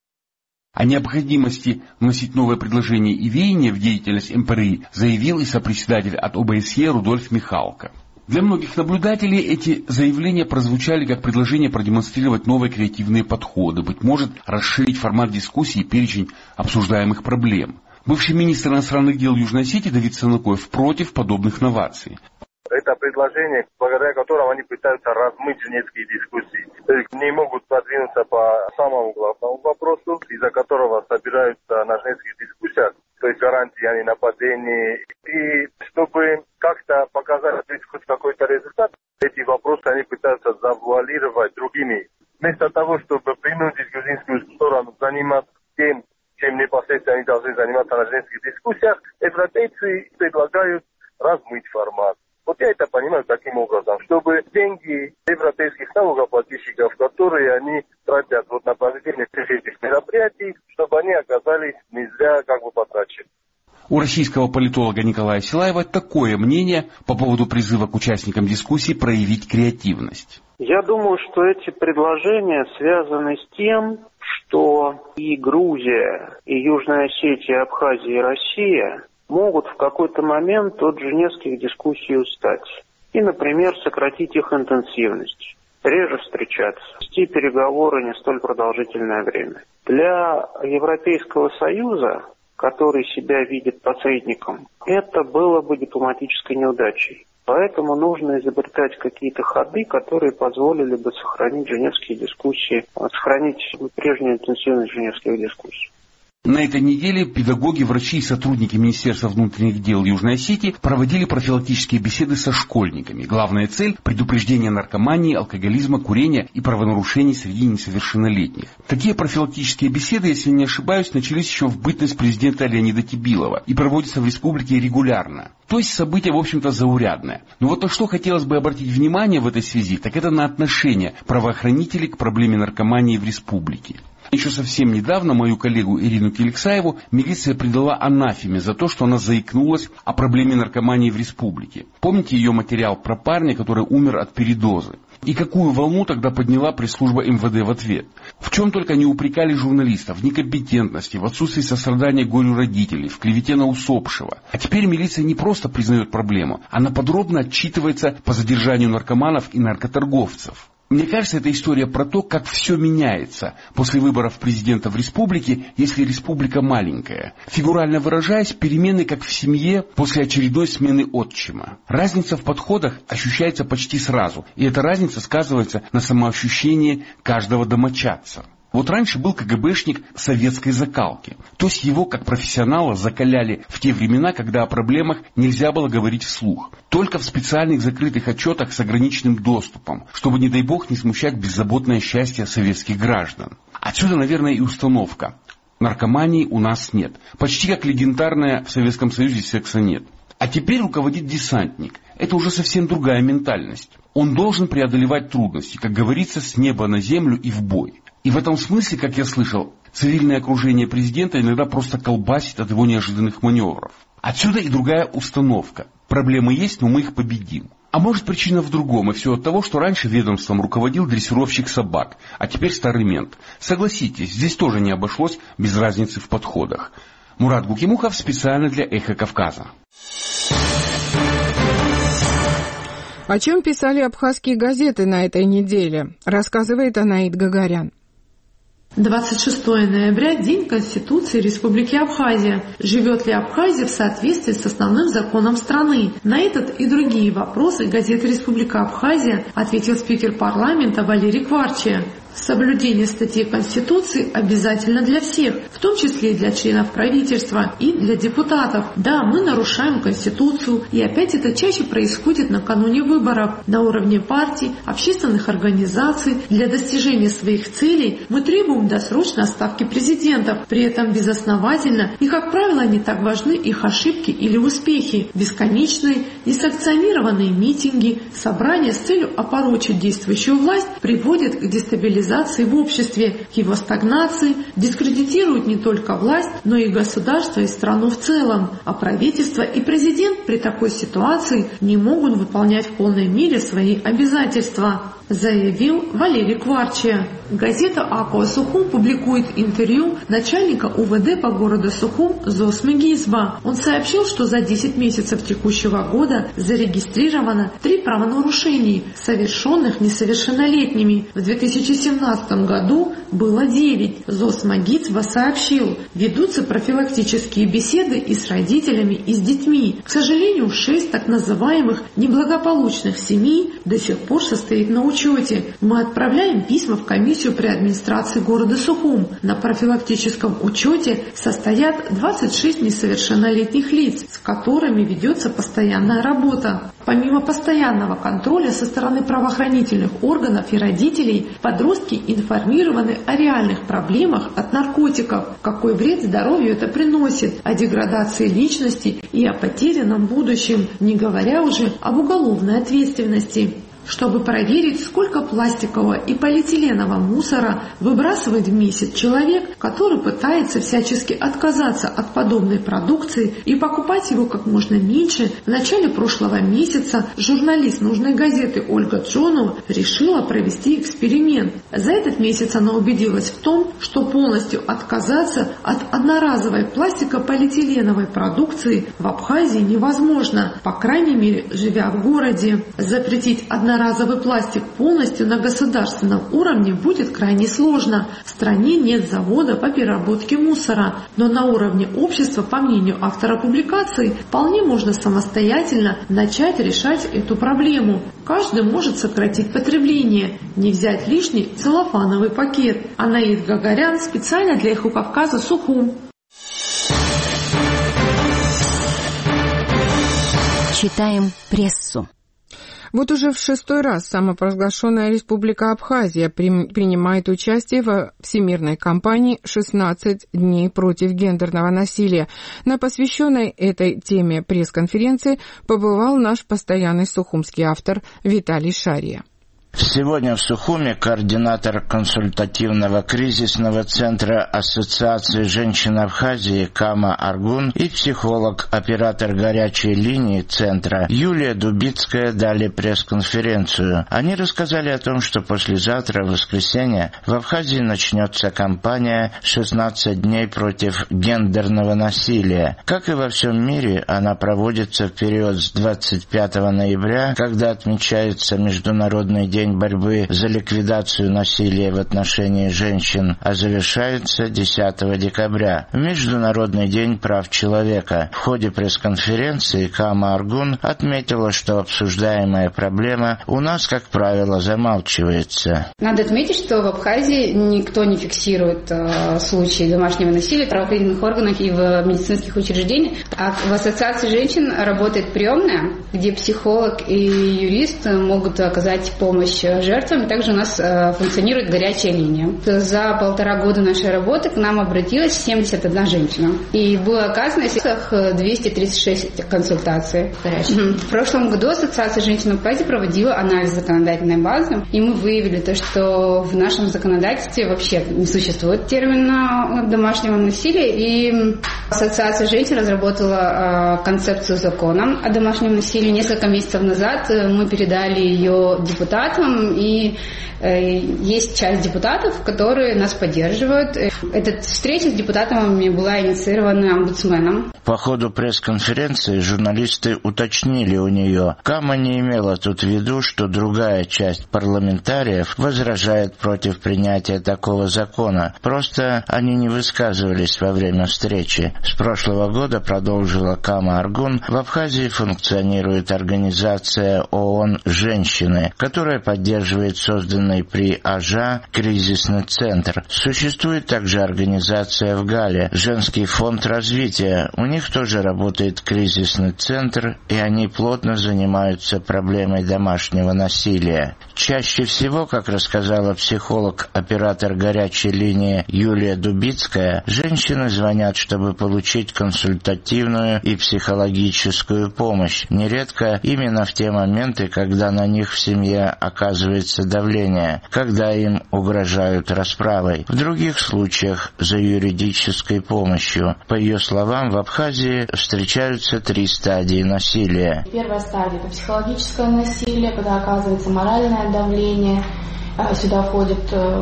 О необходимости вносить новые предложения и веяния в деятельность МПРИ заявил и сопредседатель от ОБСЕ Рудольф Михалко. Для многих наблюдателей эти заявления прозвучали как предложение продемонстрировать новые креативные подходы, быть может, расширить формат дискуссии и перечень обсуждаемых проблем. Бывший министр иностранных дел Южной Осетии Давид Санакоев против подобных новаций.
Это предложение, благодаря которому они пытаются размыть женевские дискуссии. То есть не могут продвинуться по самому главному вопросу, из-за которого собираются на женевских дискуссиях, то есть гарантии о ненападении. И чтобы как-то показать хоть какой-то результат, эти вопросы они пытаются завуалировать другими. Вместо того, чтобы принудить грузинскую сторону заниматься тем, чем непосредственно они должны заниматься на женских дискуссиях, европейцы предлагают размыть формат. Вот я это понимаю таким образом, чтобы деньги европейских налогоплательщиков, которые они тратят вот на проведение этих мероприятий, чтобы они оказались не зря потрачены.
У российского политолога Николая Силаева такое мнение по поводу призыва к участникам дискуссии проявить креативность.
Я думаю, что эти предложения связаны с тем,
что и Грузия, и Южная Осетия, Абхазия, и Россия могут в какой-то момент от женевских дискуссий устать. И, например, сократить их интенсивность, реже встречаться, вести переговоры не столь продолжительное время. Для Европейского Союза, который себя видит посредником, это было бы дипломатической неудачей. Поэтому нужно изобретать какие-то ходы, которые позволили бы сохранить женевские дискуссии, сохранить прежнюю интенсивность женевских дискуссий.
На этой неделе педагоги, врачи и сотрудники Министерства внутренних дел Южной Осетии проводили профилактические беседы со школьниками. Главная цель – предупреждение наркомании, алкоголизма, курения и правонарушений среди несовершеннолетних. Такие профилактические беседы, если не ошибаюсь, начались еще в бытность президента Леонида Тибилова и проводятся в республике регулярно. То есть событие, в общем-то, заурядное. Но вот на что хотелось бы обратить внимание в этой связи, так это на отношение правоохранителей к проблеме наркомании в республике. Еще совсем недавно мою коллегу Ирину Келексаеву милиция предала анафеме за то, что она заикнулась о проблеме наркомании в республике. Помните ее материал про парня, который умер от передозы? И какую волну тогда подняла пресс-служба МВД в ответ? В чем только не упрекали журналистов: в некомпетентности, в отсутствии сострадания горю родителей, в клевете на усопшего. А теперь милиция не просто признает проблему, она подробно отчитывается по задержанию наркоманов и наркоторговцев. Мне кажется, это история про то, как все меняется после выборов президента в республике, если республика маленькая. Фигурально выражаясь, перемены как в семье после очередной смены отчима. Разница в подходах ощущается почти сразу, и эта разница сказывается на самоощущении каждого домочадца. Вот раньше был КГБшник советской закалки. То есть его, как профессионала, закаляли в те времена, когда о проблемах нельзя было говорить вслух. Только в специальных закрытых отчетах с ограниченным доступом, чтобы, не дай бог, не смущать беззаботное счастье советских граждан. Отсюда, наверное, и установка. Наркомании у нас нет. Почти как легендарная в Советском Союзе секса нет. А теперь руководит десантник. Это уже совсем другая ментальность. Он должен преодолевать трудности, как говорится, с неба на землю и в бой. И в этом смысле, как я слышал, цивильное окружение президента иногда просто колбасит от его неожиданных маневров. Отсюда и другая установка. Проблемы есть, но мы их победим. А может, причина в другом, и все от того, что раньше ведомством руководил дрессировщик собак, а теперь старый мент. Согласитесь, здесь тоже не обошлось без разницы в подходах. Мурат Гукимухов специально для «Эхо Кавказа».
О чем писали абхазские газеты на этой неделе, рассказывает Анаит Гагарян.
26 ноября – День Конституции Республики Абхазия. Живет ли Абхазия в соответствии с основным законом страны? На этот и другие вопросы газета «Республика Абхазия» ответил спикер парламента Валерий Кварчия. Соблюдение статьи Конституции обязательно для всех, в том числе и для членов правительства и для депутатов. Да, мы нарушаем Конституцию, и опять это чаще происходит накануне выборов. На уровне партий, общественных организаций для достижения своих целей мы требуем досрочной отставки президентов. При этом безосновательно и, как правило, не так важны их ошибки или успехи. Бесконечные, несанкционированные митинги, собрания с целью опорочить действующую власть приводят к дестабилизации в обществе, к его стагнации, дискредитируют не только власть, но и государство и страну в целом. А правительство и президент при такой ситуации не могут выполнять в полной мере свои обязательства, заявил Валерий Кварчия. Газета «Акуа Сухум» публикует интервью начальника УВД по городу Сухум Зосмы Гизба. Он сообщил, что за 10 месяцев текущего года зарегистрировано 3 правонарушений, совершенных несовершеннолетними. В 2017 году было 9. Зосма Гизба сообщил, ведутся профилактические беседы и с родителями, и с детьми. К сожалению, 6 так называемых неблагополучных семей до сих пор состоит на учете. Мы отправляем письма в комиссию при администрации города Сухум. На профилактическом учете состоят 26 несовершеннолетних лиц, с которыми ведется постоянная работа. Помимо постоянного контроля со стороны правоохранительных органов и родителей, подростки информированы о реальных проблемах от наркотиков, какой вред здоровью это приносит, о деградации личности и о потерянном будущем, не говоря уже об уголовной ответственности. чтобы проверить, сколько пластикового и полиэтиленового мусора выбрасывает в месяц человек, который пытается всячески отказаться от подобной продукции и покупать его как можно меньше. В начале прошлого месяца журналист нужной газеты Ольга Джонова решила провести эксперимент. За этот месяц она убедилась в том, что полностью отказаться от одноразовой пластико-полиэтиленовой продукции в Абхазии невозможно, по крайней мере, живя в городе. Запретить одноразовый пластик полностью на государственном уровне будет крайне сложно. В стране нет завода по переработке мусора, но на уровне общества, по мнению автора публикации, вполне можно самостоятельно начать решать эту проблему. Каждый может сократить потребление, не взять лишний целлофановый пакет. Анаид Гагарян специально для Эхо Кавказа, Сухум.
Читаем прессу.
Вот уже в 6-й раз самопровозглашенная Республика Абхазия принимает участие во всемирной кампании «16 дней против гендерного насилия». На посвященной этой теме пресс-конференции побывал наш постоянный сухумский автор Виталий Шария.
Сегодня в Сухуме координатор консультативного кризисного центра Ассоциации женщин Абхазии Кама Аргун и психолог, оператор горячей линии центра Юлия Дубицкая дали пресс-конференцию. Они рассказали о том, что послезавтра, в воскресенье, в Абхазии начнется кампания «16 дней против гендерного насилия». Как и во всем мире, она проводится в период с 25 ноября, когда отмечается Международный день борьбы за ликвидацию насилия в отношении женщин, а завершается 10 декабря, в Международный день прав человека. В ходе пресс-конференции Кама Аргун отметила, что обсуждаемая проблема у нас, как правило, замалчивается.
Надо отметить, что в Абхазии никто не фиксирует случаи домашнего насилия в правоохранительных органах и в медицинских учреждениях. А в Ассоциации женщин работает приемная, где психолог и юрист могут оказать помощь жертвам. Также у нас функционирует горячая линия. За 1,5 года нашей работы к нам обратилась 71 женщина. И было оказано 236 консультаций. В прошлом году Ассоциация женщин в Абхазии проводила анализ законодательной базы, и мы выявили то, что в нашем законодательстве вообще не существует термина домашнего насилия, и Ассоциация женщин разработала концепцию закона о домашнем насилии. Несколько месяцев назад мы передали ее депутатам, и есть часть депутатов, которые нас поддерживают. Эта встреча с депутатами была инициирована омбудсменом.
По ходу пресс-конференции журналисты уточнили у нее, Кама не имела тут в виду, что другая часть парламентариев возражает против принятия такого закона. Просто они не высказывались во время встречи. С прошлого года, продолжила Кама Аргун, в Абхазии функционирует организация ООН «Женщины», которая поддерживает созданный при АЖА кризисный центр. Существует также организация в Гале «Женский фонд развития». У них тоже работает кризисный центр, и они плотно занимаются проблемой домашнего насилия. Чаще всего, как рассказала психолог, оператор горячей линии Юлия Дубицкая, женщины звонят, чтобы получить консультативную и психологическую помощь. Нередко именно в те моменты, когда на них в семье оказывается давление, когда им угрожают расправой. В других случаях за юридической помощью. По ее словам, в Абхазии встречаются 3 стадии насилия.
Первая стадия – это психологическое насилие, когда оказывается моральное давление. Сюда входит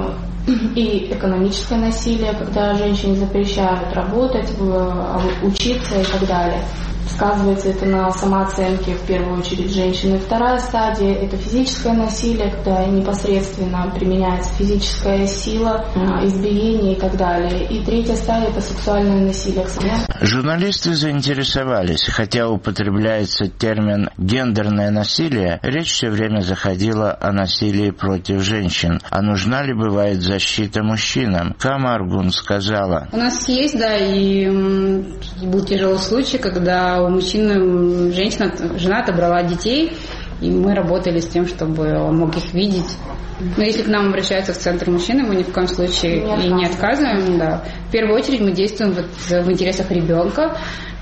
и экономическое насилие, когда женщине запрещают работать, учиться и так далее. Сказывается это на самооценке, в первую очередь, женщины. Вторая стадия – это физическое насилие, когда непосредственно применяется физическая сила, избиение и так далее. И третья стадия – это сексуальное насилие.
Журналисты заинтересовались, хотя употребляется термин «гендерное насилие», речь все время заходила о насилии против женщин. А нужна ли бывает защита мужчинам? Кама Аргун сказала.
У нас есть, да, и был тяжелый случай, когда у мужчины жена отобрала детей, и мы работали с тем, чтобы он мог их видеть. Но если к нам обращаются в центр мужчины, мы ни в коем случае и не отказываем. Да. В первую очередь мы действуем в интересах ребенка.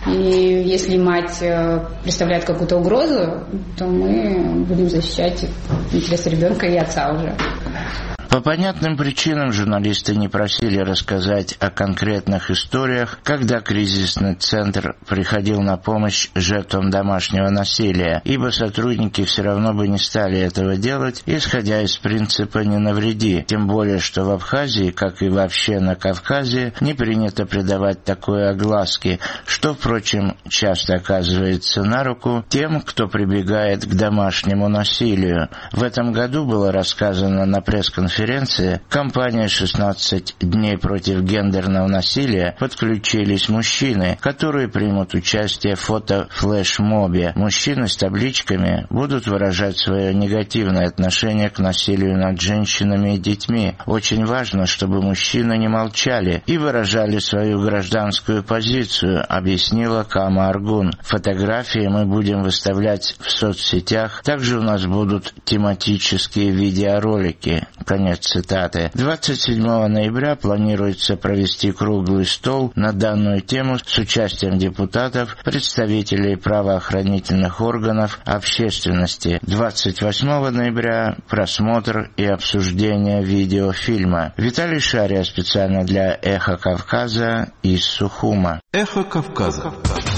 И если мать представляет какую-то угрозу, то мы будем защищать интересы ребенка и отца уже.
По понятным причинам журналисты не просили рассказать о конкретных историях, когда кризисный центр приходил на помощь жертвам домашнего насилия, ибо сотрудники все равно бы не стали этого делать, исходя из принципа «не навреди», тем более, что в Абхазии, как и вообще на Кавказе, не принято придавать такой огласки, что, впрочем, часто оказывается на руку тем, кто прибегает к домашнему насилию. В этом году было рассказано на пресс-конференции, компания «16 дней против гендерного насилия» подключились мужчины, которые примут участие в фото-флешмобе. Мужчины с табличками будут выражать свое негативное отношение к насилию над женщинами и детьми. Очень важно, чтобы мужчины не молчали и выражали свою гражданскую позицию, объяснила Кама Аргун. Фотографии мы будем выставлять в соцсетях, также у нас будут тематические видеоролики. Конец цитаты. 27 ноября планируется провести круглый стол на данную тему с участием депутатов, представителей правоохранительных органов, общественности. 28 ноября просмотр и обсуждение видеофильма. Виталий Шария специально для «Эхо Кавказа» из Сухума.
«Эхо Кавказа».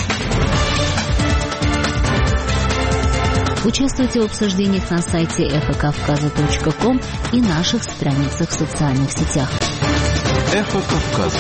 Участвуйте в обсуждениях на сайте эхокавказа.ком и наших страницах в социальных сетях.
Эхо Кавказа.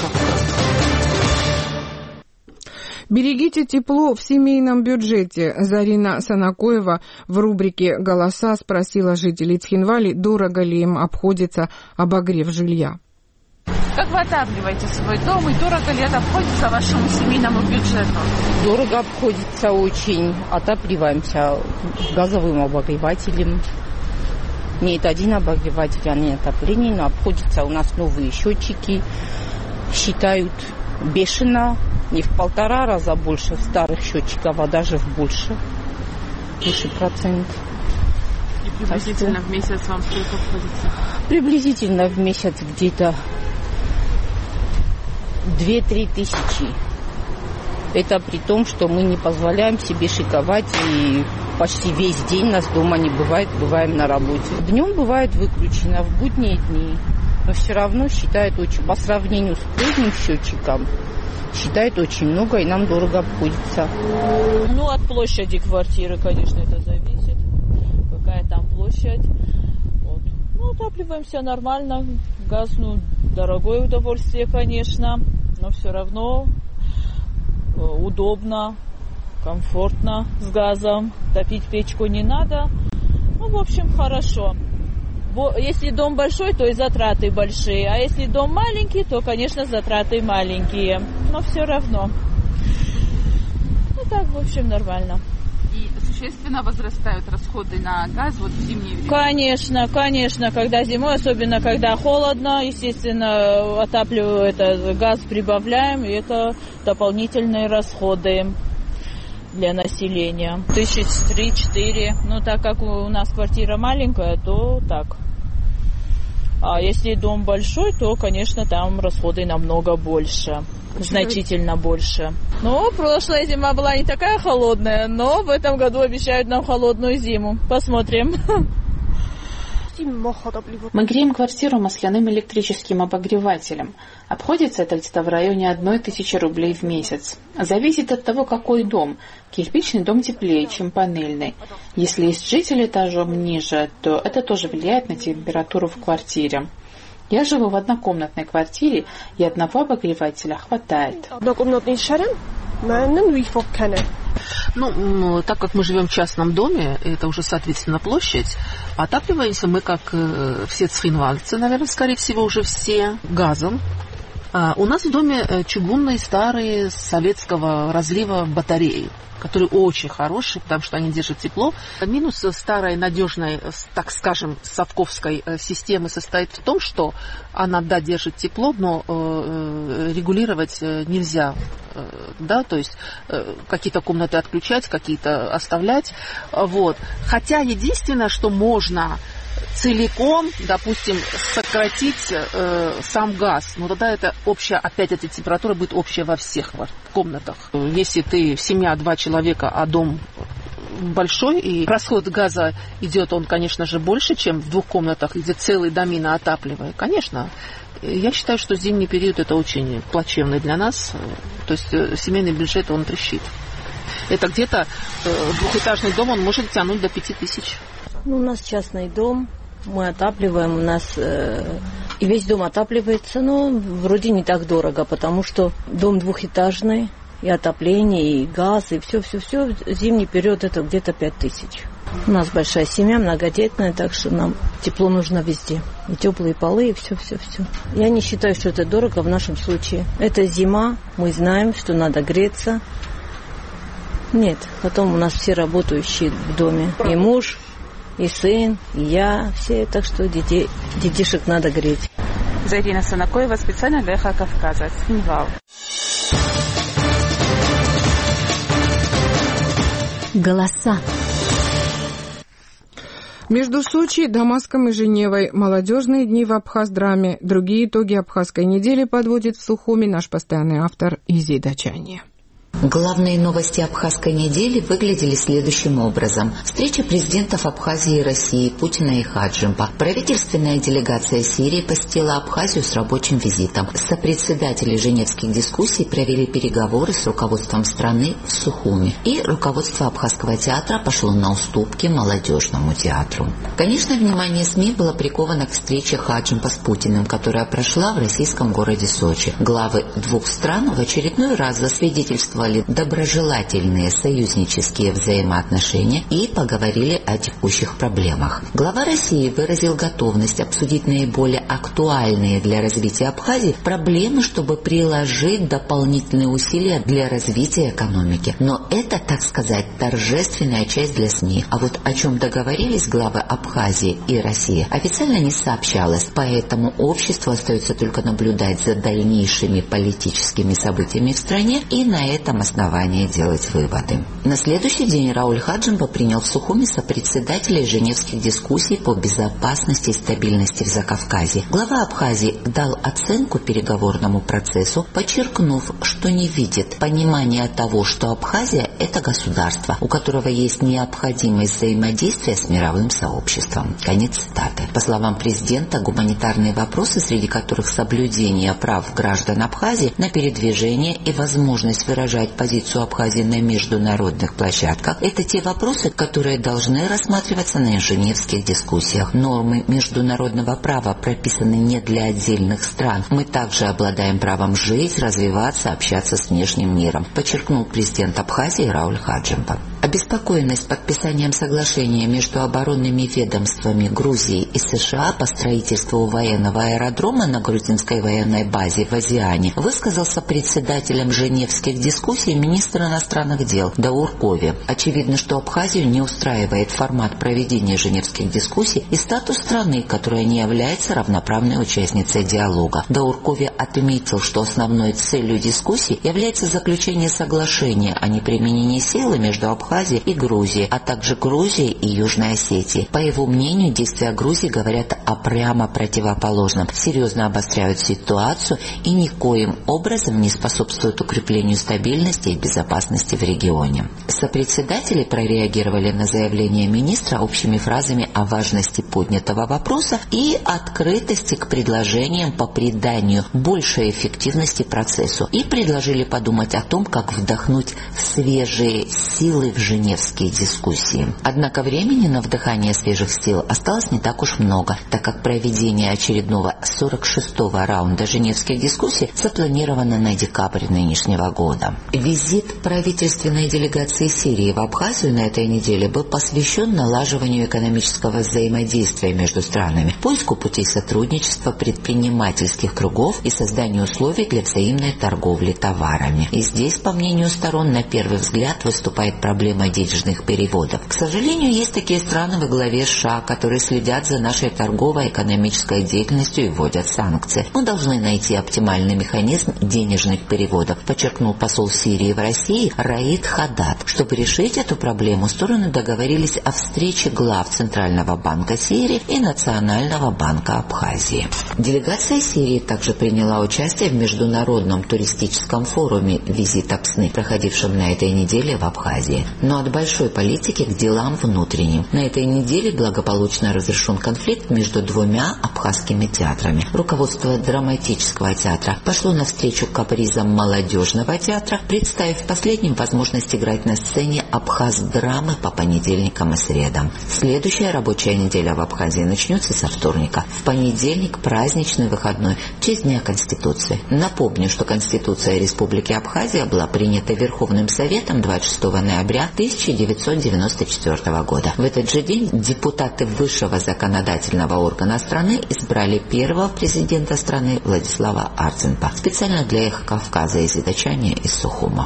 Берегите тепло в семейном бюджете. Зарина Санакоева в рубрике «Голоса» спросила жителей Цхинвали, дорого ли им обходится обогрев жилья.
Как вы отапливаете свой дом и дорого ли это обходится вашему семейному бюджету?
Дорого обходится очень. Отапливаемся газовым обогревателем. Нет, один обогреватель, а не отопление, но обходится у нас новые счетчики. Считают бешено, не в 1,5 раза больше старых счетчиков, а даже в больше процент.
И приблизительно в месяц вам сколько обходится?
Приблизительно в месяц где-то 2-3 тысячи. Это при том, что мы не позволяем себе шиковать, и почти весь день нас дома не бывает, бываем на работе. Днем бывает выключено, в будние дни, но все равно считают очень, по сравнению с прежним счетчиком, считают очень много, и нам дорого обходится.
Ну, от площади квартиры, конечно, это зависит, какая там площадь. Вот. Ну, отапливаемся нормально, газ, ну, дорогое удовольствие, конечно, но все равно удобно, комфортно с газом. Топить печку не надо. Ну, в общем, хорошо. Если дом большой, то и затраты большие. А если дом маленький, то, конечно, затраты маленькие. Но все равно. Ну, так, в общем, нормально.
И существенно возрастают расходы на газ вот в зимнее время?
Конечно, конечно. Когда зимой, особенно когда холодно, естественно, отапливаю это, газ прибавляем, и это дополнительные расходы для населения. 3-4. Ну, так как у нас квартира маленькая, то так. А если дом большой, то, конечно, там расходы намного больше. Значительно больше. Ну, прошлая зима была не такая холодная, но в этом году обещают нам холодную зиму. Посмотрим.
Мы греем квартиру масляным электрическим обогревателем. Обходится это где-то в районе 1000 рублей в месяц. Зависит от того, какой дом. Кирпичный дом теплее, чем панельный. Если есть житель этажом ниже, то это тоже влияет на температуру в квартире. Я живу в однокомнатной квартире, и одного обогревателя хватает.
Ну, так как мы живем в частном доме, это уже, соответственно, площадь, отапливаемся мы, как все цхинвальцы, наверное, скорее всего, уже все, газом. У нас в доме чугунные, старые, советского разлива батареи, которые очень хорошие, потому что они держат тепло. Минус старой, надежной, так скажем, совковской системы состоит в том, что она, да, держит тепло, но регулировать нельзя. Да, то есть какие-то комнаты отключать, какие-то оставлять. Вот. Хотя единственное, что можно целиком, допустим, сократить сам газ, но тогда это общая, опять эта температура будет общая во всех комнатах. Если ты семья 2 человека, а дом большой, и расход газа идет, он, конечно же, больше, чем в 2 комнатах, где целые домина отапливая. Конечно, я считаю, что зимний период это очень плачевный для нас. То есть семейный бюджет, он трещит. Это где-то 2-этажный дом, он может тянуть до 5000.
У нас частный дом, мы отапливаем, у нас и весь дом отапливается, но вроде не так дорого, потому что дом 2-этажный, и отопление, и газ, и все. Зимний период это где-то 5000. У нас большая семья, многодетная, так что нам тепло нужно везде. И теплые полы, и все. Я не считаю, что это дорого в нашем случае. Это зима, мы знаем, что надо греться. Нет, потом у нас все работающие в доме. И муж, и сын, и я, все. Так что детишек надо греть.
Зарина Санакоева, специально для Эхо Кавказа. Цхинвал.
Голоса.
Между Сочи, Дамаском и Женевой молодежные дни в Абхаздраме. Другие итоги абхазской недели подводит в Сухуми наш постоянный автор Изида Чанье.
Главные новости абхазской недели выглядели следующим образом. Встреча президентов Абхазии и России Путина и Хаджимба. Правительственная делегация Сирии посетила Абхазию с рабочим визитом. Сопредседатели женевских дискуссий провели переговоры с руководством страны в Сухуми. И руководство Абхазского театра пошло на уступки молодежному театру. Конечно, внимание СМИ было приковано к встрече Хаджимба с Путиным, которая прошла в российском городе Сочи. Главы 2 стран в очередной раз засвидетельствовали доброжелательные союзнические взаимоотношения и поговорили о текущих проблемах. Глава России выразил готовность обсудить наиболее актуальные для развития Абхазии проблемы, чтобы приложить дополнительные усилия для развития экономики. Но это, так сказать, торжественная часть для СМИ. А вот о чем договорились главы Абхазии и России, официально не сообщалось, поэтому обществу остается только наблюдать за дальнейшими политическими событиями в стране и на этом основании делать выводы. На следующий день Рауль Хаджимба принял в Сухуми сопредседателей женевских дискуссий по безопасности и стабильности в Закавказье. Глава Абхазии дал оценку переговорному процессу, подчеркнув, что не видит понимания того, что Абхазия – это государство, у которого есть необходимость взаимодействия с мировым сообществом. Конец цитаты. По словам президента, гуманитарные вопросы, среди которых соблюдение прав граждан Абхазии на передвижение и возможность выражать позицию Абхазии на международных площадках – это те вопросы, которые должны рассматриваться на женевских дискуссиях. Нормы международного права прописаны не для отдельных стран. Мы также обладаем правом жить, развиваться, общаться с внешним миром, подчеркнул президент Абхазии Рауль Хаджимба. Обеспокоенность подписанием соглашения между оборонными ведомствами Грузии и США по строительству военного аэродрома на грузинской военной базе в Азиане высказался председателем женевских дискуссий министр иностранных дел Даур Кови. Очевидно, что Абхазию не устраивает формат проведения женевских дискуссий и статус страны, которая не является равноправной участницей диалога. Даур Кови отметил, что основной целью дискуссий является заключение соглашения о неприменении силы между Абхазией и Грузией, а также Грузией и Южной Осетией. По его мнению, действия Грузии говорят о прямо противоположном, серьезно обостряют ситуацию и никоим образом не способствуют укреплению стабильности и безопасности в регионе. Сопредседатели прореагировали на заявление министра общими фразами о важности поднятого вопроса и открытости к предложениям по приданию большей эффективности процессу и предложили подумать о том, как вдохнуть свежие силы в женевские дискуссии. Однако времени на вдыхание свежих сил осталось не так уж много, так как проведение очередного 46-го раунда женевских дискуссий запланировано на декабрь нынешнего года. Визит правительственной делегации Сирии в Абхазию на этой неделе был посвящен налаживанию экономического взаимодействия между странами, поиску путей сотрудничества предпринимательских кругов и созданию условий для взаимной торговли товарами. И здесь, по мнению сторон, на первый взгляд выступает проблема проблема денежных переводов. К сожалению, есть такие страны во главе США, которые следят за нашей торгово-экономической деятельностью и вводят санкции. Мы должны найти оптимальный механизм денежных переводов, подчеркнул посол Сирии в России Раид Хадад. Чтобы решить эту проблему, стороны договорились о встрече глав Центрального банка Сирии и Национального банка Абхазии. Делегация Сирии также приняла участие в международном туристическом форуме «Визит Апсны», проходившем на этой неделе в Абхазии. Но от большой политики к делам внутренним. На этой неделе благополучно разрешен конфликт между двумя абхазскими театрами. Руководство драматического театра пошло навстречу капризам молодежного театра, представив последним возможность играть на сцене абхаз-драмы по понедельникам и средам. Следующая рабочая неделя в Абхазии начнется со вторника. В понедельник праздничный выходной в честь Дня Конституции. Напомню, что Конституция Республики Абхазия была принята Верховным Советом 26 ноября 1994 года. В этот же день депутаты высшего законодательного органа страны избрали первого президента страны Владислава Арцинпа. Специально для Эхо Кавказа из Итачания из Сухума.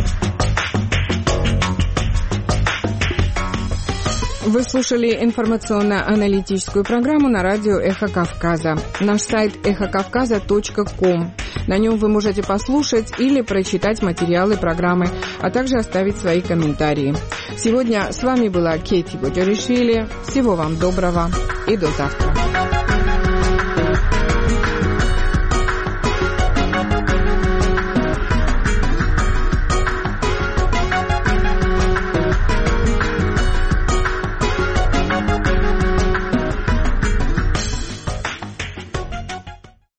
Вы слушали информационно-аналитическую программу на радио «Эхо Кавказа». Наш сайт эхокавказа.ком. На нем вы можете послушать или прочитать материалы программы, а также оставить свои комментарии. Сегодня с вами была Кейти Боджаришвили. Всего вам доброго и до завтра.